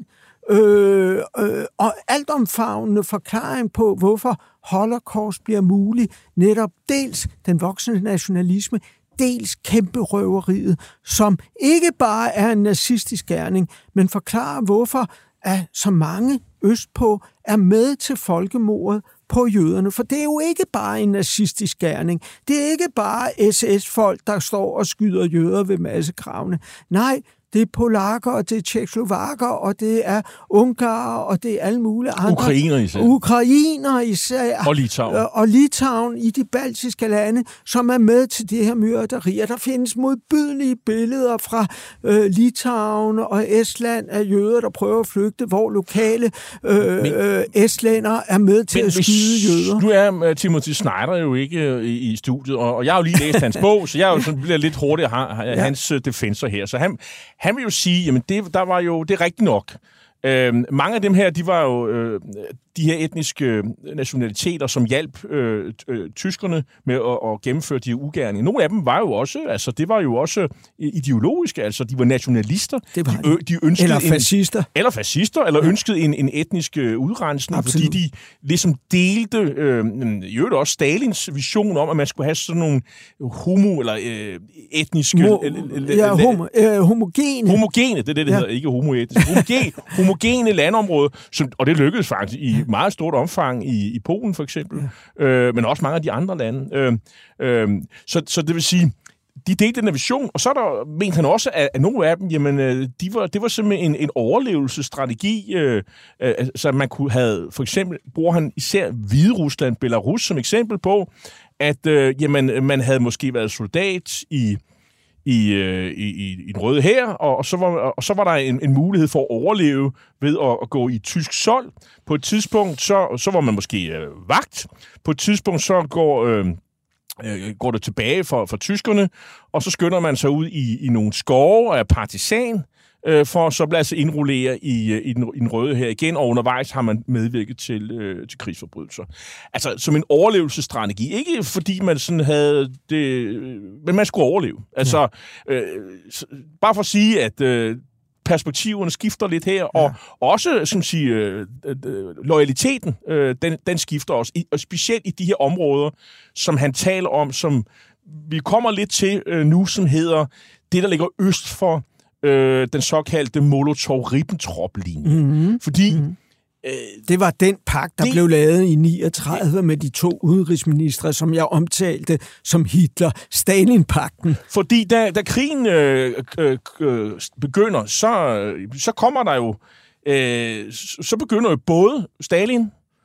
Øh, øh, og altomfavnende forklaring på, hvorfor Holocaust bliver mulig, netop dels den voksende nationalisme, dels kæmpe røveriet, som ikke bare er en nazistisk gerning, men forklarer, hvorfor at så mange østpå er med til folkemordet på jøderne. For det er jo ikke bare en nazistisk gerning. Det er ikke bare S S-folk, der står og skyder jøder ved massegravene. Nej, Det er polakker, og det er tjekkoslovakker, og det er ungarer, og det er alle mulige andre. Ukrainer især. Ukrainer især. Og Litauen. Og, og Litauen i de baltiske lande, som er med til de her myrderier. Der findes modbydelige billeder fra øh, Litauen og Estland af jøder, der prøver at flygte, hvor lokale øh, men, øh, estlænder er med til at skyde jøder. Nu er uh, Timothy Snyder jo ikke uh, i, i studiet, og, og jeg har jo lige læst hans bog, så jeg er jo sådan, bliver lidt hurtig af ja. hans uh, defensor her. Så han, han vil jo sige, jamen det, der var jo, det er rigtigt nok. Uh, mange af dem her, de var jo uh, de her etniske nationaliteter, som hjalp øh, øh, tyskerne med at, at gennemføre de ugerninger. Nogle af dem var jo også, altså det var jo også ideologiske, altså de var nationalister. Det var de, ø, de ønskede eller fascister. En, eller fascister, eller ja. ønskede en, en etnisk udrensning, Absolut. Fordi de ligesom delte, øh, i øvrigt også Stalins vision om, at man skulle have sådan nogle homo- eller øh, etniske... Mo, ja, homo, øh, homogene. Homogene, det er det, det ja. hedder, ikke homoetnisk. Homogene, homogene landområder, som, og det lykkedes faktisk i meget stort omfang i, i Polen for eksempel, ja. øh, men også mange af de andre lande. Øh, øh, så, så det vil sige, de delte den vision, og så er der, mente han også, at, at nogle af dem, jamen, de var, det var simpelthen en, en overlevelsesstrategi, øh, øh, så man kunne have, for eksempel, bruger han især Hviderusland, Belarus som eksempel på, at øh, jamen, man havde måske været soldat i I, i, i, i den røde hær, og så var, og så var der en, en mulighed for at overleve ved at, at gå i tysk sold. På et tidspunkt, så, så var man måske øh, vagt. På et tidspunkt, så går, øh, øh, går det tilbage for, for tyskerne, og så skynder man sig ud i, i nogle skove af partisan, øh, for så at altså indrullere i, i, den, i den røde her igen, og undervejs har man medvirket til, øh, til krigsforbrydelser. Altså som en overlevelsesstrategi. Ikke fordi man sådan havde det, men man skulle overleve. Altså, øh, bare for at sige, at øh, perspektiverne skifter lidt her, og ja. også, som siger, øh, øh, loyaliteten, øh, den, den skifter også, I, og specielt i de her områder, som han taler om, som vi kommer lidt til øh, nu, som hedder det, der ligger øst for øh, den såkaldte Molotov-Ribbentrop-linje. Mm-hmm. Fordi mm-hmm. øh, det var den pagt, der det, blev lavet i niogtredive med de to udenrigsministre, som jeg omtalte som Hitler-Stalin-pakten. Fordi da, da krigen øh, øh, øh, begynder, så, så kommer der jo øh, så begynder jo både Stalin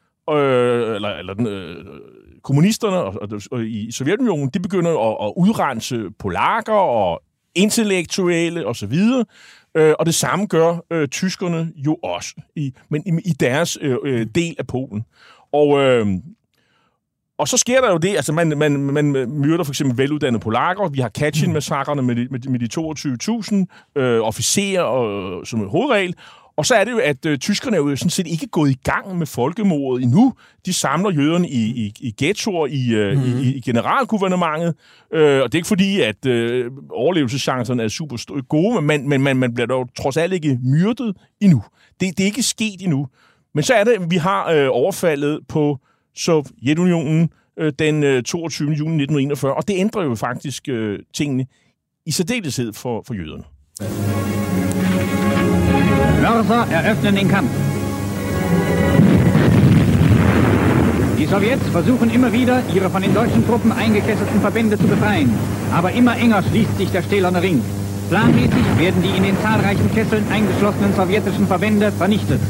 øh, eller, eller den, øh, kommunisterne og, og, og i Sovjetunionen, de begynder at, at udrense polakker og intellektuelle og så videre, øh, og det samme gør øh, tyskerne jo også, i, men i, i deres øh, del af Polen. Og, øh, og så sker der jo det, altså man, man, man myrder for eksempel veluddannede polakker, vi har Katyn-massakrene med de, med, med de toogtyve tusind øh, officerer og, som hovedregel, og så er det jo, at øh, tyskerne er jo sådan set ikke gået i gang med folkemordet endnu. De samler jøderne i, i, i ghettoer i, øh, mm-hmm. i, i generalgouvernementet. Øh, og det er ikke fordi, at øh, overlevelseschancerne er super gode, men man, man, man bliver dog trods alt ikke myrdet endnu. Det, det er ikke sket endnu. Men så er det, at vi har øh, overfaldet på Sovjetunionen øh, den øh, toogtyvende juni nitten enogfyrre, og det ændrer jo faktisk øh, tingene i særdeleshed for, for jøderne. Mörser eröffnen den Kampf. Die Sowjets versuchen immer wieder, ihre von den deutschen Truppen eingekesselten Verbände zu befreien. Aber immer enger schließt sich der stählerne Ring. Planmäßig werden die in den zahlreichen Kesseln eingeschlossenen sowjetischen Verbände vernichtet.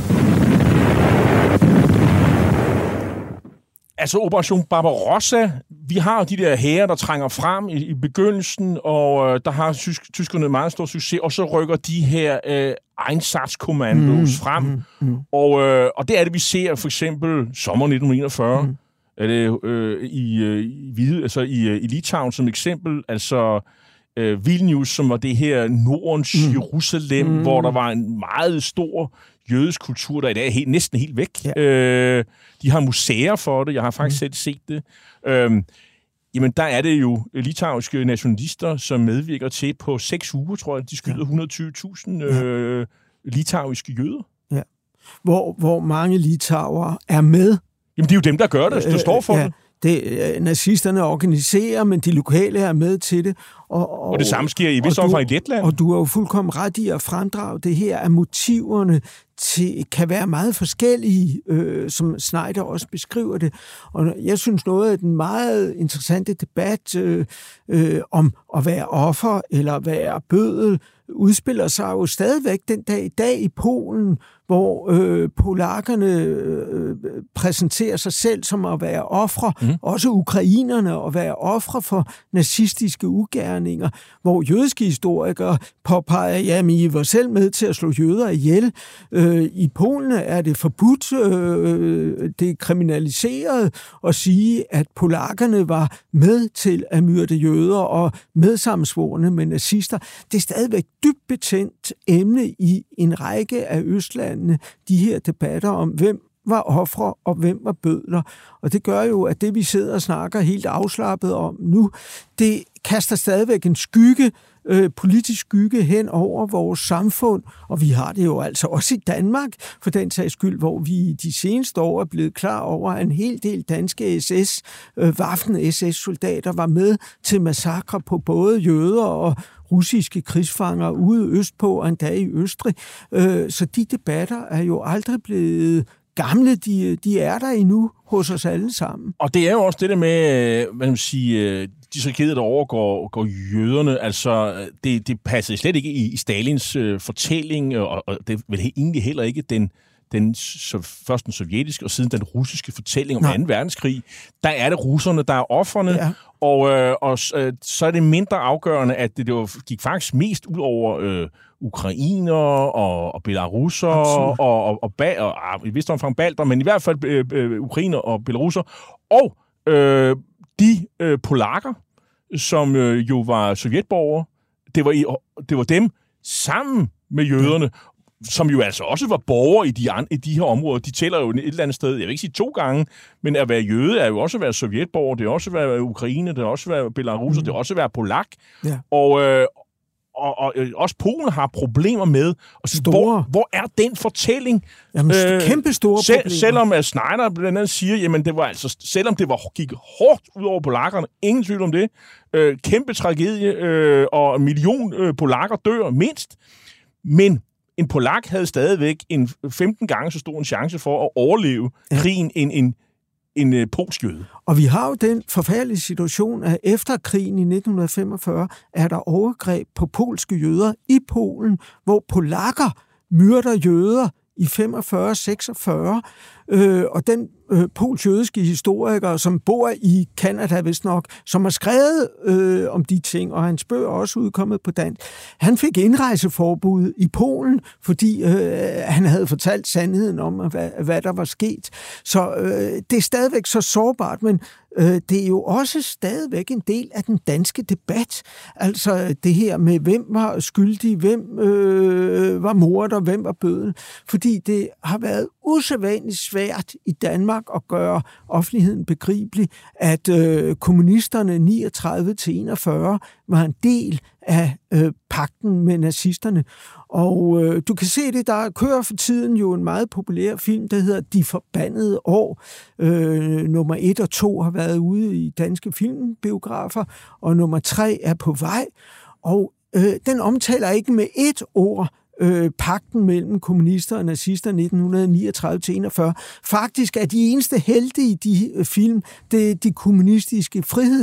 Altså Operation Barbarossa, vi har de der hære, der trænger frem i, i begyndelsen, og øh, der har tysk, tyskerne meget stor succes, og så rykker de her øh, Einsatzkommandos mm, frem. Mm, mm. Og, øh, og det er det, vi ser for eksempel sommer nitten enogfyrre, mm. er det, øh, i, øh, i, Hvide, altså i, øh, i Litauen som eksempel, altså øh, Vilnius, som var det her Nordens mm. Jerusalem, mm. hvor der var en meget stor jødisk kultur, der i dag er helt, næsten helt væk. Ja. Øh, de har museer for det. Jeg har faktisk mm. selv set det. Øhm, jamen, der er det jo litauiske nationalister, som medvirker til på seks uger, tror jeg, de skyder ja. et hundrede og tyve tusind øh, litauiske jøder. Ja. Hvor, hvor mange litauere er med. Jamen, det er jo dem, der gør det. Der står for øh, ja. det. Det, nazisterne organiserer, men de lokale er med til det. Og, og, og det samme sker i vist omfang i Letland. Og du har jo fuldkommen ret i at fremdrage det her, at motiverne til, kan være meget forskellige, øh, som Snyder også beskriver det. Og jeg synes noget af den meget interessante debat øh, øh, om at være offer eller være bødel udspiller sig jo stadigvæk den dag i dag i Polen, hvor øh, polakkerne øh, præsenterer sig selv som at være ofre, mm. også ukrainerne at være ofre for nazistiske ugerninger, hvor jødiske historikere påpeger, jamen I var selv med til at slå jøder ihjel. Øh, I Polen er det forbudt, øh, det er kriminaliseret at sige, at polakkerne var med til at myrde jøder og medsammensvorne med nazister. Det er stadigvæk dybt betændt emne i en række af Østlandene, de her debatter om, hvem var ofre og hvem var bødler. Og det gør jo, at det vi sidder og snakker helt afslappet om nu, det kaster stadigvæk en skygge, øh, politisk skygge hen over vores samfund, og vi har det jo altså også i Danmark, for den sags skyld, hvor vi de seneste år er blevet klar over, at en hel del danske S S, øh, Waffen-S S-soldater var med til massakre på både jøder og russiske krigsfanger ude østpå og endda i Østrig. Øh, så de debatter er jo aldrig blevet gamle, de, de er der endnu hos os alle sammen. Og det er jo også det der med, hvad man siger, de tragedier, der overgår går jøderne, altså det, det passer slet ikke i, i Stalins øh, fortælling, og, og det er vel egentlig heller ikke den, den så, først den sovjetiske og siden den russiske fortælling om anden verdenskrig. Der er det russerne, der er ofrene, ja. og, øh, og øh, så er det mindre afgørende, at det, det var, gik faktisk mest ud over øh, ukrainer og, og belarusser og, og, og, ba- og, og i vist omfang balter, men i hvert fald øh, øh, ukrainer og belarusser, og øh, de øh, polakker, som øh, jo var sovjetborgere, det var, i, det var dem sammen med jøderne, som jo altså også var borgere i de, an, i de her områder. De tæller jo et eller andet sted, jeg vil ikke sige to gange, men at være jøde er jo også at være sovjetborger, det er også at være ukrainer, det er også at være belarusser, mm. det er også at være polak. Ja. Og, øh, og, og også Polen har problemer med, og så, hvor, hvor er den fortælling? Jamen, øh, kæmpe store selv, problemer. Selvom at Schneider blandt andet siger, jamen det var altså, selvom det var, gik hårdt ud over polakkerne, ingen tvivl om det, øh, kæmpe tragedie, øh, og en million øh, polakker dør mindst, men en polak havde stadigvæk en femten gange så stor en chance for at overleve ja. krigen end en, en, en polsk jøde. Og vi har jo den forfærdelige situation, at efter krigen i nitten femogfyrre er der overgreb på polske jøder i Polen, hvor polakker myrder jøder i femogfyrre seksogfyrre, øh, og den øh, polsk-jødiske historiker, som bor i Canada vist nok, som har skrevet øh, om de ting, og hans bøger er også udkommet på dansk, han fik indrejseforbud i Polen, fordi øh, han havde fortalt sandheden om, hvad, hvad der var sket. Så øh, det er stadigvæk så sårbart, men øh, det er jo også stadigvæk en del af den danske debat. Altså det her med, hvem var skyldig, hvem øh, var morder, hvem var bødel. Fordi det har været usædvanligt svært i Danmark at gøre offentligheden begribelig, at øh, kommunisterne niogtredive til enogfyrre var en del af øh, pagten med nazisterne. Og øh, du kan se det, der kører for tiden jo en meget populær film, der hedder De Forbandede År. Øh, nummer et og to har været ude i danske filmbiografer, og nummer tre er på vej. Og øh, den omtaler ikke med ét ord Øh, pagten mellem kommunister og nazister nitten niogtredive til enogfyrre. Faktisk er de eneste helte i de øh, film, det er de kommunistiske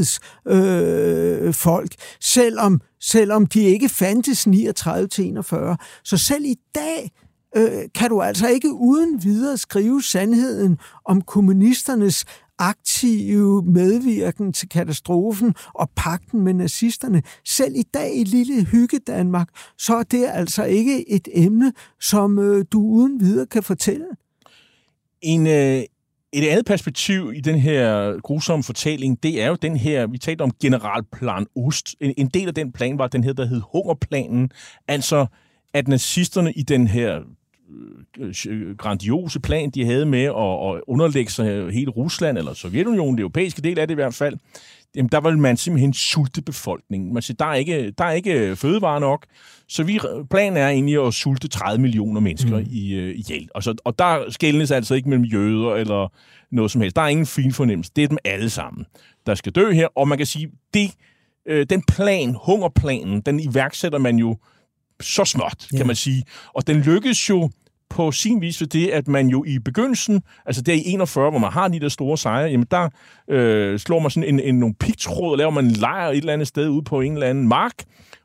frihedsfolk, øh, selvom, selvom de ikke fandtes niogtredive til enogfyrre. Så selv i dag øh, kan du altså ikke uden videre skrive sandheden om kommunisternes aktive medvirken til katastrofen og pagten med nazisterne. Selv i dag i lille hygge Danmark, så er det altså ikke et emne, som øh, du uden videre kan fortælle. En, øh, et andet perspektiv i den her grusomme fortælling, det er jo den her, vi talte om Generalplan Ost. En, en del af den plan var den her, der hed Hungerplanen. Altså, at nazisterne i den her grandiose plan, de havde med at, at underlægge sig hele Rusland, eller Sovjetunionen, det europæiske del af det i hvert fald, jamen, der vil man simpelthen sulte befolkningen. Man siger, der er ikke, der er ikke fødevarer nok, så vi, planen er egentlig at sulte tredive millioner mennesker mm. i, i hjælp. Og, så, og der skelnes altså ikke mellem jøder eller noget som helst. Der er ingen fin fornemmelse. Det er dem alle sammen, der skal dø her. Og man kan sige, det, øh, den plan, hungerplanen, den iværksætter man jo så småt, kan ja. man sige. Og den lykkes jo på sin vis ved det, at man jo i begyndelsen, altså der i enogfyrre, hvor man har de der store sejre, jamen der øh, slår man sådan en, en nogle pigtråd, og laver man en lejr et eller andet sted ude på en eller anden mark,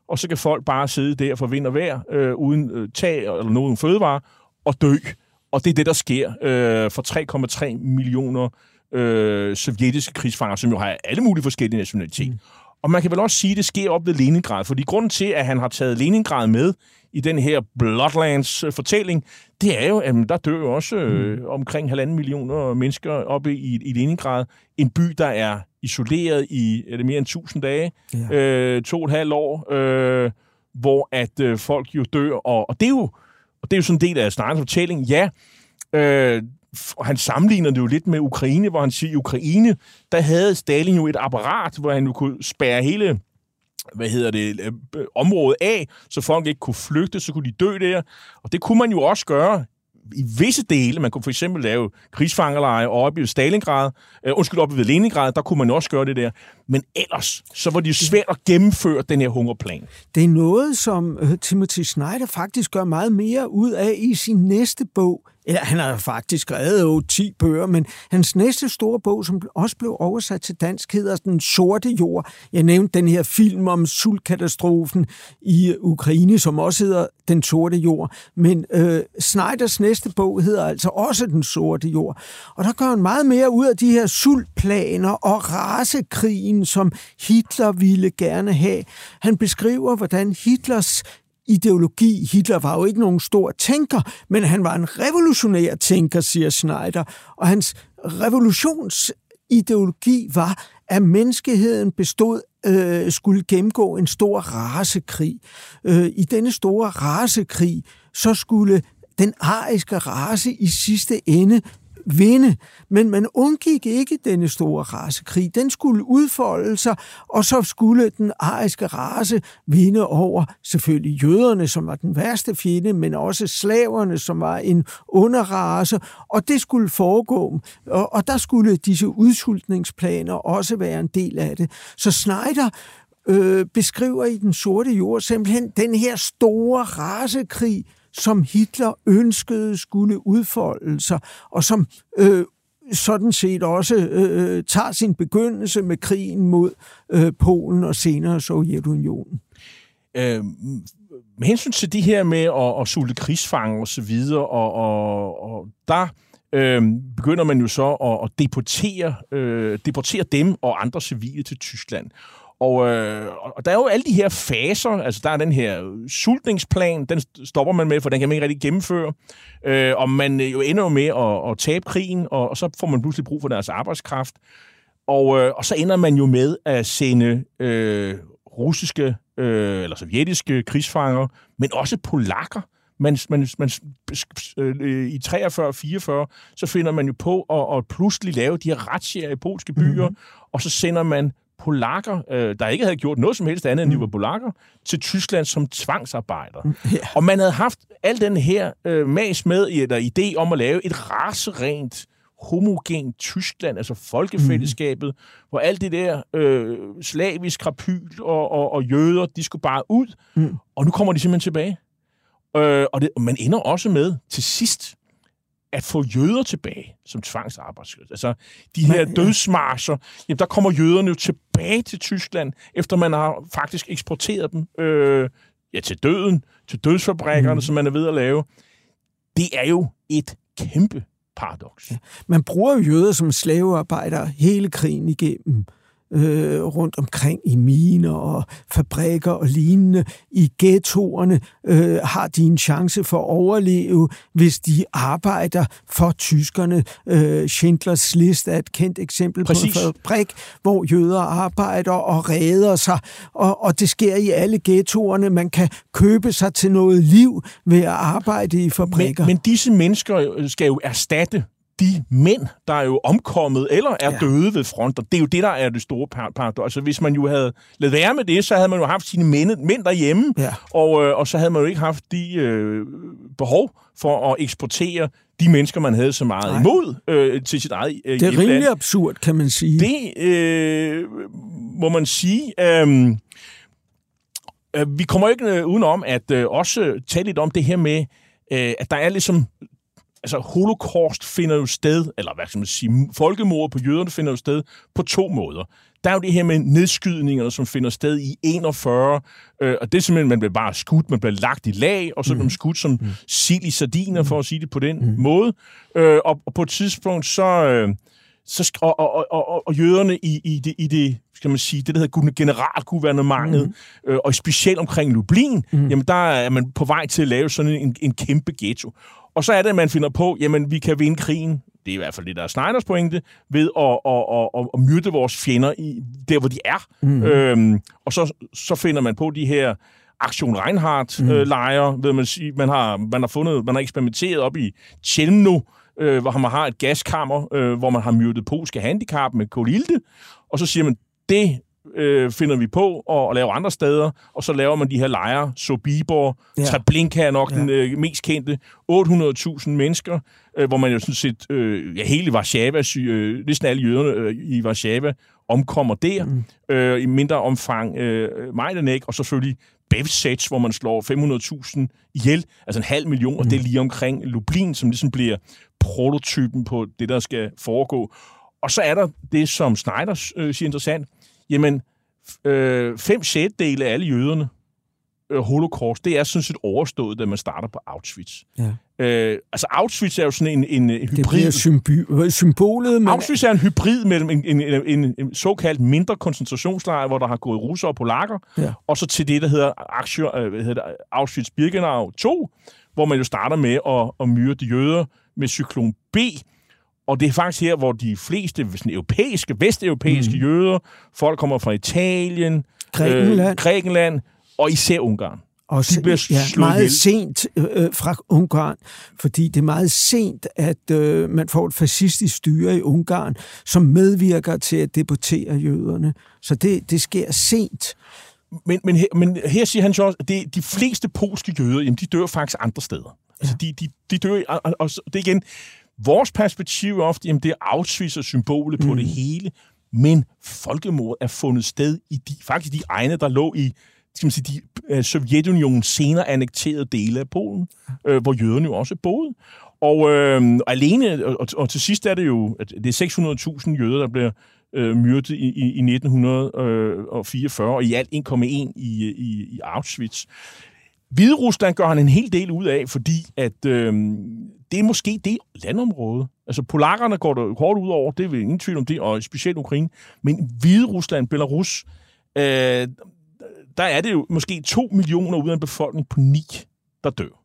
og så kan folk bare sidde der for vind og vejr, øh, uden øh, tag eller nogen fødevarer, og dø. Og det er det, der sker øh, for tre komma tre millioner øh, sovjetiske krigsfanger, som jo har alle mulige forskellige nationaliteter. Mm. Og man kan vel også sige, at det sker op ved Leningrad, fordi grunden til, at han har taget Leningrad med i den her Bloodlands-fortælling, det er jo, at der dør jo også øh, omkring halvanden millioner mennesker oppe i, i Leningrad. En by, der er isoleret i er det mere end tusind dage, ja. øh, to og et halvt år, øh, hvor at øh, folk jo dør. Og, og, det er jo, og det er jo sådan en del af Snyders fortælling. Ja, øh, og han sammenligner det jo lidt med Ukraine, hvor han siger, at i Ukraine, der havde Stalin jo et apparat, hvor han jo kunne spærre hele hvad hedder det, øh, området af, så folk ikke kunne flygte, så kunne de dø der. Og det kunne man jo også gøre i visse dele. Man kunne for eksempel lave krigsfangerleje oppe i Stalingrad, øh, undskyld, oppe ved Leningrad, der kunne man også gøre det der. Men ellers, så var det jo svært at gennemføre den her hungerplan. Det er noget, som uh, Timothy Snyder faktisk gør meget mere ud af i sin næste bog. Eller han har faktisk skrevet jo ti bøger, men hans næste store bog, som også blev oversat til dansk, hedder Den sorte jord. Jeg nævnte den her film om sultkatastrofen i Ukraine, som også hedder Den sorte jord. Men øh, Snyders næste bog hedder altså også Den sorte jord. Og der gør han meget mere ud af de her sultplaner og racekrigen, som Hitler ville gerne have. Han beskriver, hvordan Hitlers ideologi. Hitler var jo ikke nogen stor tænker, men han var en revolutionær tænker, siger Snyder. Og hans revolutionsideologi var, at menneskeheden bestod, øh, skulle gennemgå en stor racekrig. Øh, I denne store racekrig, så skulle den ariske race i sidste ende vinde, men man undgik ikke denne store racekrig. Den skulle udfolde sig, og så skulle den ariske race vinde over selvfølgelig jøderne, som var den værste fjende, men også slaverne, som var en underrace, og det skulle foregå, og, og der skulle disse udsultningsplaner også være en del af det. Så Snyder øh, beskriver i Den sorte jord simpelthen den her store racekrig, som Hitler ønskede skulle udfolde sig, og som øh, sådan set også øh, tager sin begyndelse med krigen mod øh, Polen og senere Sovjetunionen. Øh, med hensyn til de her med at, at sulte krigsfanger og så videre, og, og, og der øh, begynder man jo så at, at deportere, øh, deportere dem og andre civile til Tyskland. Og, øh, og der er jo alle de her faser, altså der er den her sultningsplan, den stopper man med, for den kan man ikke rigtig gennemføre. Øh, og man jo ender jo med at, at tabe krigen, og, og så får man pludselig brug for deres arbejdskraft. Og, øh, og så ender man jo med at sende øh, russiske øh, eller sovjetiske krigsfanger, men også polakker. Man, man, man, øh, I treogfyrre fireogfyrre, så finder man jo på at, at pludselig lave de her razziaer i polske byer, mm-hmm. og så sender man polakker, øh, der ikke havde gjort noget som helst andet, end de var polakker, til Tyskland som tvangsarbejdere. Yeah. Og man havde haft al den her øh, mas med, eller idé om at lave et racerent, homogent Tyskland, altså folkefællesskabet, mm. hvor alt det der øh, slavisk krapyl og, og, og jøder, de skulle bare ud, mm. og nu kommer de simpelthen tilbage. Øh, og, det, og man ender også med, til sidst, at få jøder tilbage som tvangsarbejdskraft. Altså, de her Men, dødsmarscher, jamen, der kommer jøderne jo tilbage til Tyskland, efter man har faktisk eksporteret dem øh, ja, til døden, til dødsfabrikkerne, mm. som man er ved at lave. Det er jo et kæmpe paradoks. Ja. Man bruger jo jøder som slavearbejdere hele krigen igennem. Øh, rundt omkring i miner og fabrikker og lignende. I ghettoerne øh, har de en chance for at overleve, hvis de arbejder for tyskerne. Øh, Schindlers Liste er et kendt eksempel Præcis. På en fabrik, hvor jøder arbejder og redder sig, og, og det sker i alle ghettoerne. Man kan købe sig til noget liv ved at arbejde i fabrikker. Men, men disse mennesker skal jo erstatte de mænd, der er jo omkommet eller er ja. døde ved fronter. Det er jo det, der er det store paradoks. Altså, hvis man jo havde ladet være med det, så havde man jo haft sine mænd, mænd derhjemme, ja. og, øh, og så havde man jo ikke haft de øh, behov for at eksportere de mennesker, man havde så meget Nej. imod øh, til sit eget øh, Det er rimelig absurd, kan man sige. Det øh, må man sige. Øh, øh, vi kommer ikke udenom at øh, også tale lidt om det her med, øh, at der er ligesom altså holocaust finder jo sted, eller hvad skal man sige, folkemord på jøderne finder jo sted på to måder. Der er jo det her med nedskydningerne, som finder sted i enogfyrre, øh, og det er simpelthen, man bliver bare skudt, man bliver lagt i lag, og så bliver man skudt som mm. sild i sardiner, for at sige det på den mm. måde. Øh, og, og på et tidspunkt, så... Øh, så og, og, og, og jøderne i, i, det, i det, skal man sige, det der hedder generalgouvernementet, mm. øh, og specielt omkring Lublin, mm. jamen der er man på vej til at lave sådan en, en kæmpe ghetto. Og så er det, at man finder på, jamen vi kan vinde krigen, det er i hvert fald det, der er Schneiders pointe, ved at, at, at, at myrde vores fjender i, der, hvor de er. Mm. Øhm, og så, så finder man på de her Aktion Reinhardt-lejre, mm. ved man sige, man har, man har fundet, man har eksperimenteret op i Chelmno, øh, hvor man har et gaskammer, øh, hvor man har myrdet polske handicap med kolilte, og så siger man, det øh, finder vi på og, og laver andre steder, og så laver man de her lejre, Sobibor, ja. Treblinka er nok ja. den øh, mest kendte, otte hundrede tusind mennesker, øh, hvor man jo sådan set, øh, ja, hele Warszawa, øh, næsten alle jøderne øh, i Warszawa omkommer der, mm. øh, i mindre omfang øh, Majdanek, og selvfølgelig Belzec, hvor man slår fem hundrede tusind ihjel, altså en halv million, mm. og det er lige omkring Lublin, som ligesom bliver prototypen på det, der skal foregå. Og så er der det, som Schneider øh, siger interessant, jamen, øh, fem sjettedele af alle jøderne, øh, holocaust, det er sådan set overstået, da man starter på Auschwitz. Ja. Øh, altså Auschwitz er jo sådan en, en, en hybrid... Det bliver symbi- symbolet... Men... Auschwitz er en hybrid mellem en, en, en, en, en såkaldt mindre koncentrationslejr, hvor der har gået russere og polakker, ja. og så til det, der hedder Auschwitz-Birkenau to, hvor man jo starter med at, at myrde jøder med cyklon B. Og det er faktisk her, hvor de fleste sådan, europæiske, vesteuropæiske mm. jøder, folk kommer fra Italien, Grækenland, øh, Grækenland og især Ungarn. Og de bliver ja, meget ihjel. sent øh, fra Ungarn, fordi det er meget sent, at øh, man får et fascistisk styre i Ungarn, som medvirker til at deportere jøderne. Så det, det sker sent. Men, men, her, men her siger han så også, at det, de fleste polske jøder, jamen, de dør faktisk andre steder. Ja. Altså, de, de, de dør, og, og det igen, vores perspektiv er ofte, jamen, det er Auschwitz og symbolet mm. på det hele, men folkemord er fundet sted i de, faktisk de egne, der lå i skal man sige, de uh, Sovjetunionens senere annekterede dele af Polen, øh, hvor jøderne jo også boede. Og øh, alene, og, og til sidst er det jo, at det er seks hundrede tusind jøder, der bliver øh, myrdet i, i, i nitten fireogfyrre, og i alt en komma en i, i, i Auschwitz. Hviderusland gør han en hel del ud af, fordi at øh, det er måske det landområde. Altså polakkerne går der hårdt ud over, det er ingen tvivl om det, og specielt Ukraine. Men Hviderusland, Belarus, øh, der er det jo måske to millioner ud af en befolkning på ni, der dør.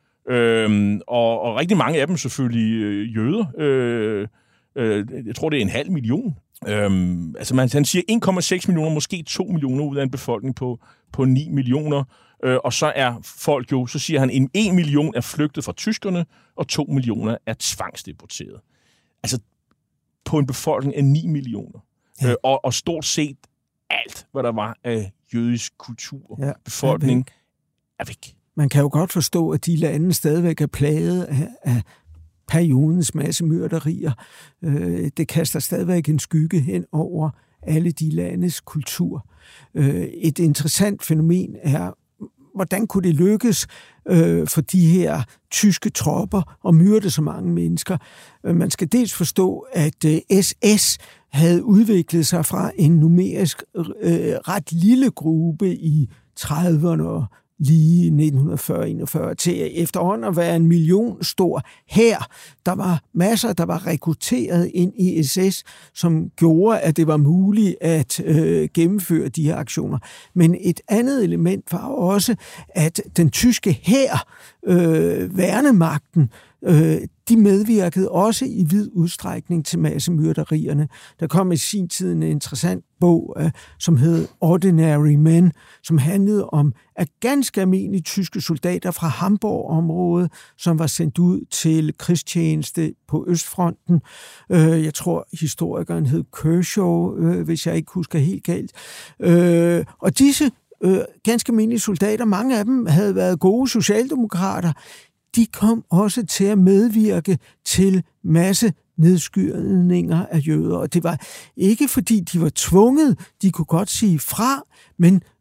Øhm, og, og rigtig mange af dem selvfølgelig øh, jøder. Øh, øh, jeg tror, det er en halv million. Øhm, altså man, han siger en komma seks millioner, måske to millioner ud af en befolkning på, på ni millioner. Øh, og så er folk jo, så siger han, en, en million er flygtet fra tyskerne, og to millioner er tvangsdeporteret. Altså på en befolkning af ni millioner. Ja. Øh, og, og stort set alt, hvad der var af jødisk kultur, ja, befolkning, er væk. er væk. Man kan jo godt forstå, at de lande stadigvæk er plaget af, af periodens massemyrderier. Øh, det kaster stadigvæk en skygge hen over alle de landes kultur. Øh, et interessant fænomen er, hvordan kunne det lykkes øh, for de her tyske tropper at myrde så mange mennesker? Øh, man skal dels forstå, at øh, S S havde udviklet sig fra en numerisk øh, ret lille gruppe i trediverne og lige nitten fyrre til enogfyrre til efterhånden at være en million stor hær. Der var masser, der var rekrutteret ind i S S, som gjorde, at det var muligt at øh, gennemføre de her aktioner. Men et andet element var også, at den tyske hær, øh, værnemagten, øh, de medvirkede også i vid udstrækning til massemyrderierne. Der kom i sin tid en interessant bog, øh, som hed Ordinary Men, som handlede om at ganske almindelige tyske soldater fra Hamburg-området, som var sendt ud til krigstjeneste på Østfronten. Øh, jeg tror, historikeren hed Kershaw, øh, hvis jeg ikke husker helt galt. Øh, og disse øh, ganske almindelige soldater, mange af dem havde været gode socialdemokrater, de kom også til at medvirke til masse nedskydninger af jøder. Og det var ikke, fordi de var tvunget, de kunne godt sige fra, men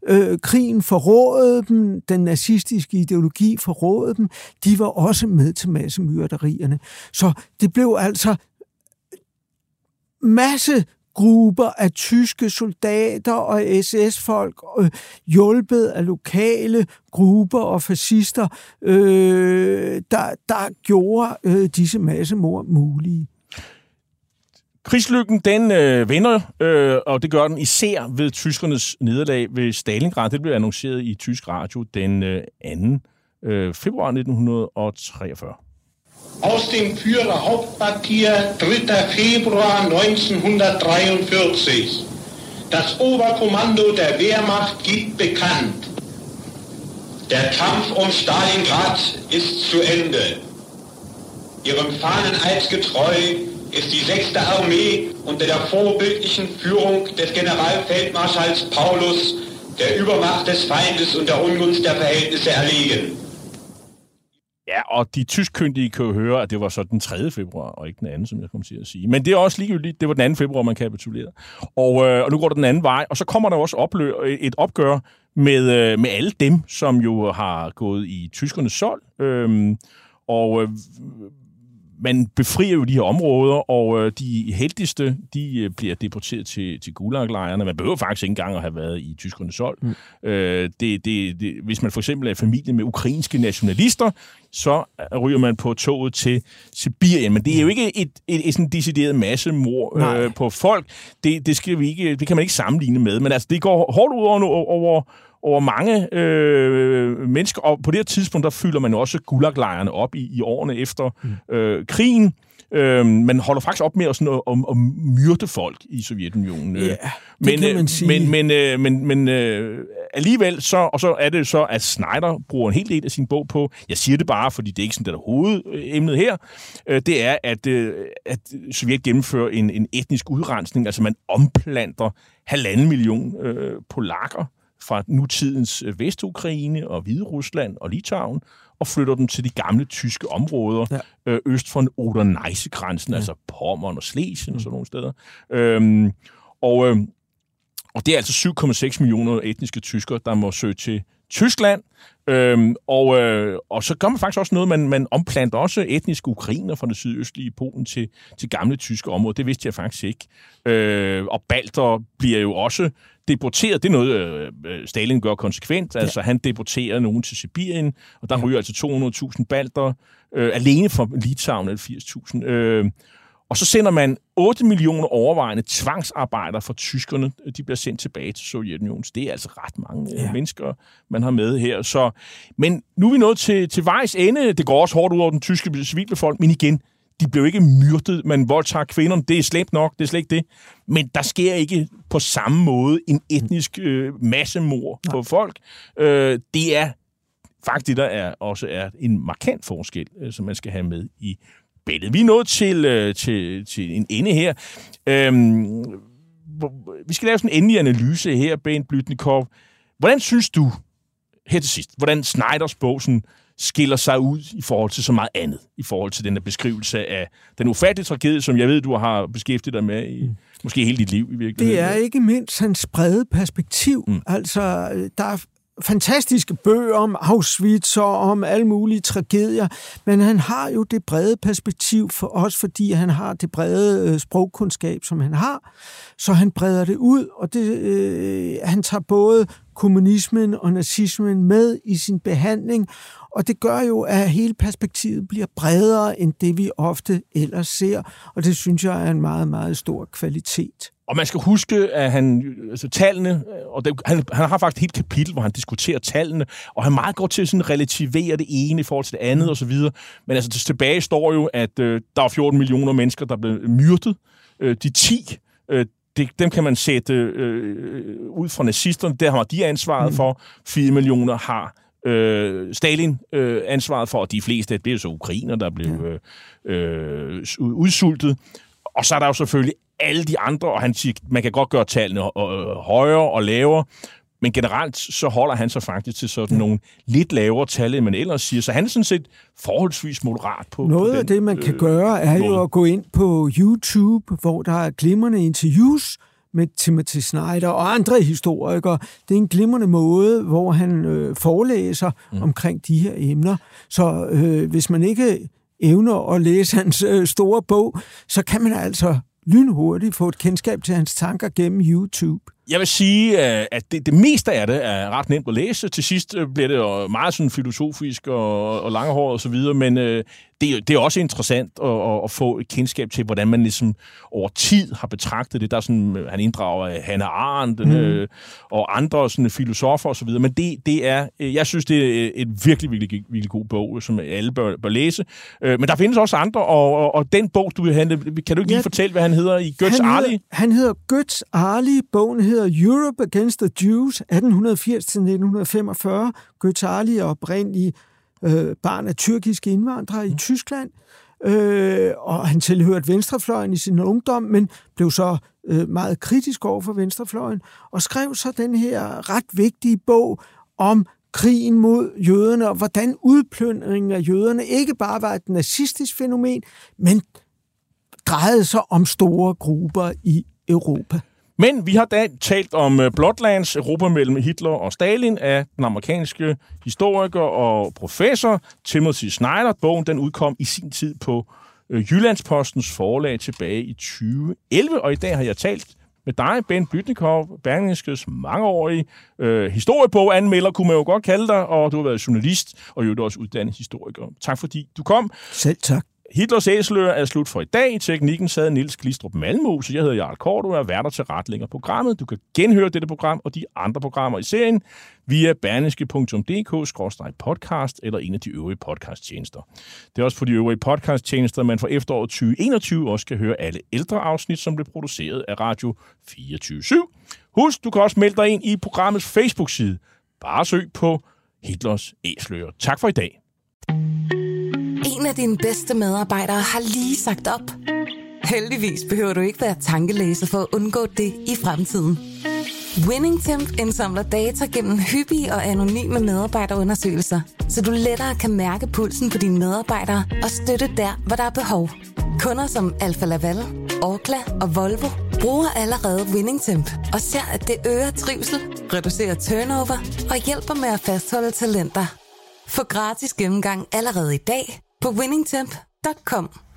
Øh, krigen forrådede dem, den nazistiske ideologi forrådede dem, de var også med til massemyrderierne. Så det blev altså masse grupper af tyske soldater og S S-folk, øh, hjulpet af lokale grupper og fascister, øh, der, der gjorde øh, disse massemord mulige. Krigslykken, den øh, vender, øh, og det gør den især ved tyskernes nederlag ved Stalingrad. Det blev annonceret i tysk radio den øh, anden februar nitten treogfyrre. Aus dem Führer Hauptquartier dritter Februar neunzehnhundertdreiundvierzig. Das Oberkommando der Wehrmacht gibt bekannt. Der Kampf um Stalingrad ist zu Ende. Ihrem Fahneneid getreu ist die sechste Armee unter der vorbildlichen Führung des Generalfeldmarschalls Paulus der Übermacht des Feindes und der Ungunst der Verhältnisse erlegen. Ja, og de tyskkyndige kan jo høre, at det var så den tredje februar, og ikke den anden, som jeg kom til at sige. Men det er også ligegyldigt. Det var den anden februar, man kapitulerede. Og, øh, og nu går det den anden vej, og så kommer der også oplø- et opgør med, øh, med alle dem, som jo har gået i tyskernes sold. Øhm, og øh, man befrier jo de her områder, og øh, de heldigste, de øh, bliver deporteret til, til Gulag-lejrene. Man behøver faktisk ikke engang at have været i tyskernes sold. Mm. Øh, det, det, det, hvis man for eksempel er familie med ukrainske nationalister, så ryger man på toget til Sibirien. Men det er jo ikke et, et, et sådan decideret massemord øh, på folk. Det, det, skal vi ikke, det kan man ikke sammenligne med. Men altså, det går hårdt ud over, over, over mange øh, mennesker. Og på det her tidspunkt, der fylder man også Gulag-lejrene op i, i årene efter mm. øh, krigen. Øh, man holder faktisk op med at, sådan, at, at myrde folk i Sovjetunionen. Ja, det men, kan man sige. Men, men, øh, men, men øh, alligevel, så, og så er det så, at Schneider bruger en hel del af sin bog på, jeg siger det bare, fordi det er ikke sådan, det er hovedemnet her, øh, det er, at, øh, at Sovjet gennemfører en, en etnisk udrensning, altså man omplanter halvanden million øh, polakker fra nutidens Vestukraine og Hviderusland og Litauen, og flytter dem til de gamle tyske områder, ja. øh, øst for Oder-Neisse-grænsen, ja. altså Pommern og Slesien mm. og sådan nogle steder. Øhm, og, øh, og det er altså syv komma seks millioner etniske tyskere, der må søge til Tyskland. Øhm, og, øh, og så gør man faktisk også noget, man, man omplanter også etniske ukrainer fra det sydøstlige Polen til, til gamle tyske områder. Det vidste jeg faktisk ikke. Øh, og balter bliver jo også deporteret. Det er noget, øh, Stalin gør konsekvent. Ja. Altså, han deporterer nogen til Sibirien, og der ryger altså to hundrede tusind balter øh, alene fra Litauen, eller firs tusind. Øh, og så sender man otte millioner overvejende tvangsarbejdere fra tyskerne. De bliver sendt tilbage til Sovjetunionen. Det er altså ret mange ja. mennesker, man har med her. Så, men nu er vi nået til, til vejs ende. Det går også hårdt ud over den tyske civilbefolkning, men igen, de blev ikke myrdet. Man voldtager kvinderne. Det er slemt nok. Det er slet ikke det. Men der sker ikke på samme måde en etnisk øh, massemord Nej. på folk. Øh, det er faktisk, der er, også er en markant forskel, øh, som man skal have med i billedet. Vi er nået til, øh, til, til en ende her. Øhm, vi skal lave sådan en endelig analyse her, Bent Blüdnikow. Hvordan synes du, her til sidst, hvordan Schneiders bog sådan skiller sig ud i forhold til så meget andet, i forhold til den der beskrivelse af den ufattelige tragedie, som jeg ved, du har beskæftiget dig med i mm. måske hele dit liv i virkeligheden? Det er ikke mindst hans brede perspektiv. Mm. Altså, der er fantastiske bøger om Auschwitz og om alle mulige tragedier, men han har jo det brede perspektiv for os, fordi han har det brede øh, sprogkundskab, som han har, så han breder det ud, og det, øh, han tager både kommunismen og nazismen med i sin behandling, og det gør jo, at hele perspektivet bliver bredere end det, vi ofte ellers ser, og det synes jeg er en meget, meget stor kvalitet. Og man skal huske, at han, altså tallene, og det, han, han har faktisk et helt kapitel, hvor han diskuterer tallene, og han meget godt til at sådan relativere det ene i forhold til det andet og så videre. Men altså tilbage står jo, at øh, der var fjorten millioner mennesker, der blev myrdet. Øh, de ti, øh, det, dem kan man sætte øh, ud fra nazisterne, der har de ansvaret mm. for. fire millioner har øh, Stalin øh, ansvaret for, og de fleste, det er jo så ukrainer, der blev øh, øh, udsultet. Og så er der jo selvfølgelig alle de andre, og han siger, man kan godt gøre tallene højere og lavere, men generelt så holder han sig faktisk til sådan nogle lidt lavere tal, end man ellers siger. Så han er sådan set forholdsvis moderat på Noget på den, af det, man kan øh, gøre, er måde. jo at gå ind på YouTube, hvor der er glimrende interviews med Timothy Snyder og andre historikere. Det er en glimrende måde, hvor han øh, forelæser mm. omkring de her emner. Så øh, hvis man ikke evner at læse hans øh, store bog, så kan man altså lynhurtigt få et kendskab til hans tanker gennem YouTube. Jeg vil sige, at det, det meste af det er ret nemt at læse. Til sidst bliver det meget sådan filosofisk og, og langhåret og så videre, men øh, det, det er også interessant at, at få et kendskab til, hvordan man ligesom over tid har betragtet det. Der er sådan, han inddrager Hannah Arendt mm. øh, og andre sådan filosofer og så videre, men det, det er, jeg synes, det er et virkelig, virkelig, virkelig god bog, som alle bør, bør læse. Øh, men der findes også andre, og, og, og den bog, du vil have, kan du ikke lige ja, fortælle, hvad han hedder i Götz Arli? Han hedder Götz Arli, bogen hedder Europe Against the Jews, atten firs til nitten femogfyrre. Götz Arli er oprindelig øh, barn af tyrkiske indvandrere i Tyskland, øh, og han tilhørte venstrefløjen i sin ungdom, men blev så øh, meget kritisk over for venstrefløjen, og skrev så den her ret vigtige bog om krigen mod jøderne, og hvordan udplyndringen af jøderne ikke bare var et nazistisk fænomen, men drejede sig om store grupper i Europa. Men vi har da talt om Bloodlands, Europa mellem Hitler og Stalin, af den amerikanske historiker og professor Timothy Snyder. Bogen den udkom i sin tid på Jyllandspostens forlag tilbage i tyve elleve, og i dag har jeg talt med dig, Ben Blüdnikow, Berlingskes mangeårige øh, historieboganmelder, kunne man jo godt kalde dig, og du har været journalist, og jo også uddannet historiker. Tak fordi du kom. Selv tak. Hitlers Æseløer er slut for i dag. I teknikken sad Niels Glistrup Malmose. Jeg hedder Jarl Kort, og er værter til retlægger programmet. Du kan genhøre dette program og de andre programmer i serien via berlingske punktum d k skråstreg podcast eller en af de øvrige podcasttjenester. Det er også på de øvrige podcasttjenester, man for efteråret tyve enogtyve også kan høre alle ældre afsnit, som blev produceret af Radio fireogtyve syv. Husk, du kan også melde dig ind i programmets Facebook-side. Bare søg på Hitlers Æseløer. Tak for i dag. En af dine bedste medarbejdere har lige sagt op. Heldigvis behøver du ikke være tankelæser for at undgå det i fremtiden. WinningTemp indsamler data gennem hyppige og anonyme medarbejderundersøgelser, så du lettere kan mærke pulsen på dine medarbejdere og støtte der, hvor der er behov. Kunder som Alfa Laval, Orkla og Volvo bruger allerede WinningTemp og ser, at det øger trivsel, reducerer turnover og hjælper med at fastholde talenter. Få gratis gennemgang allerede i dag på winningtemp punktum com.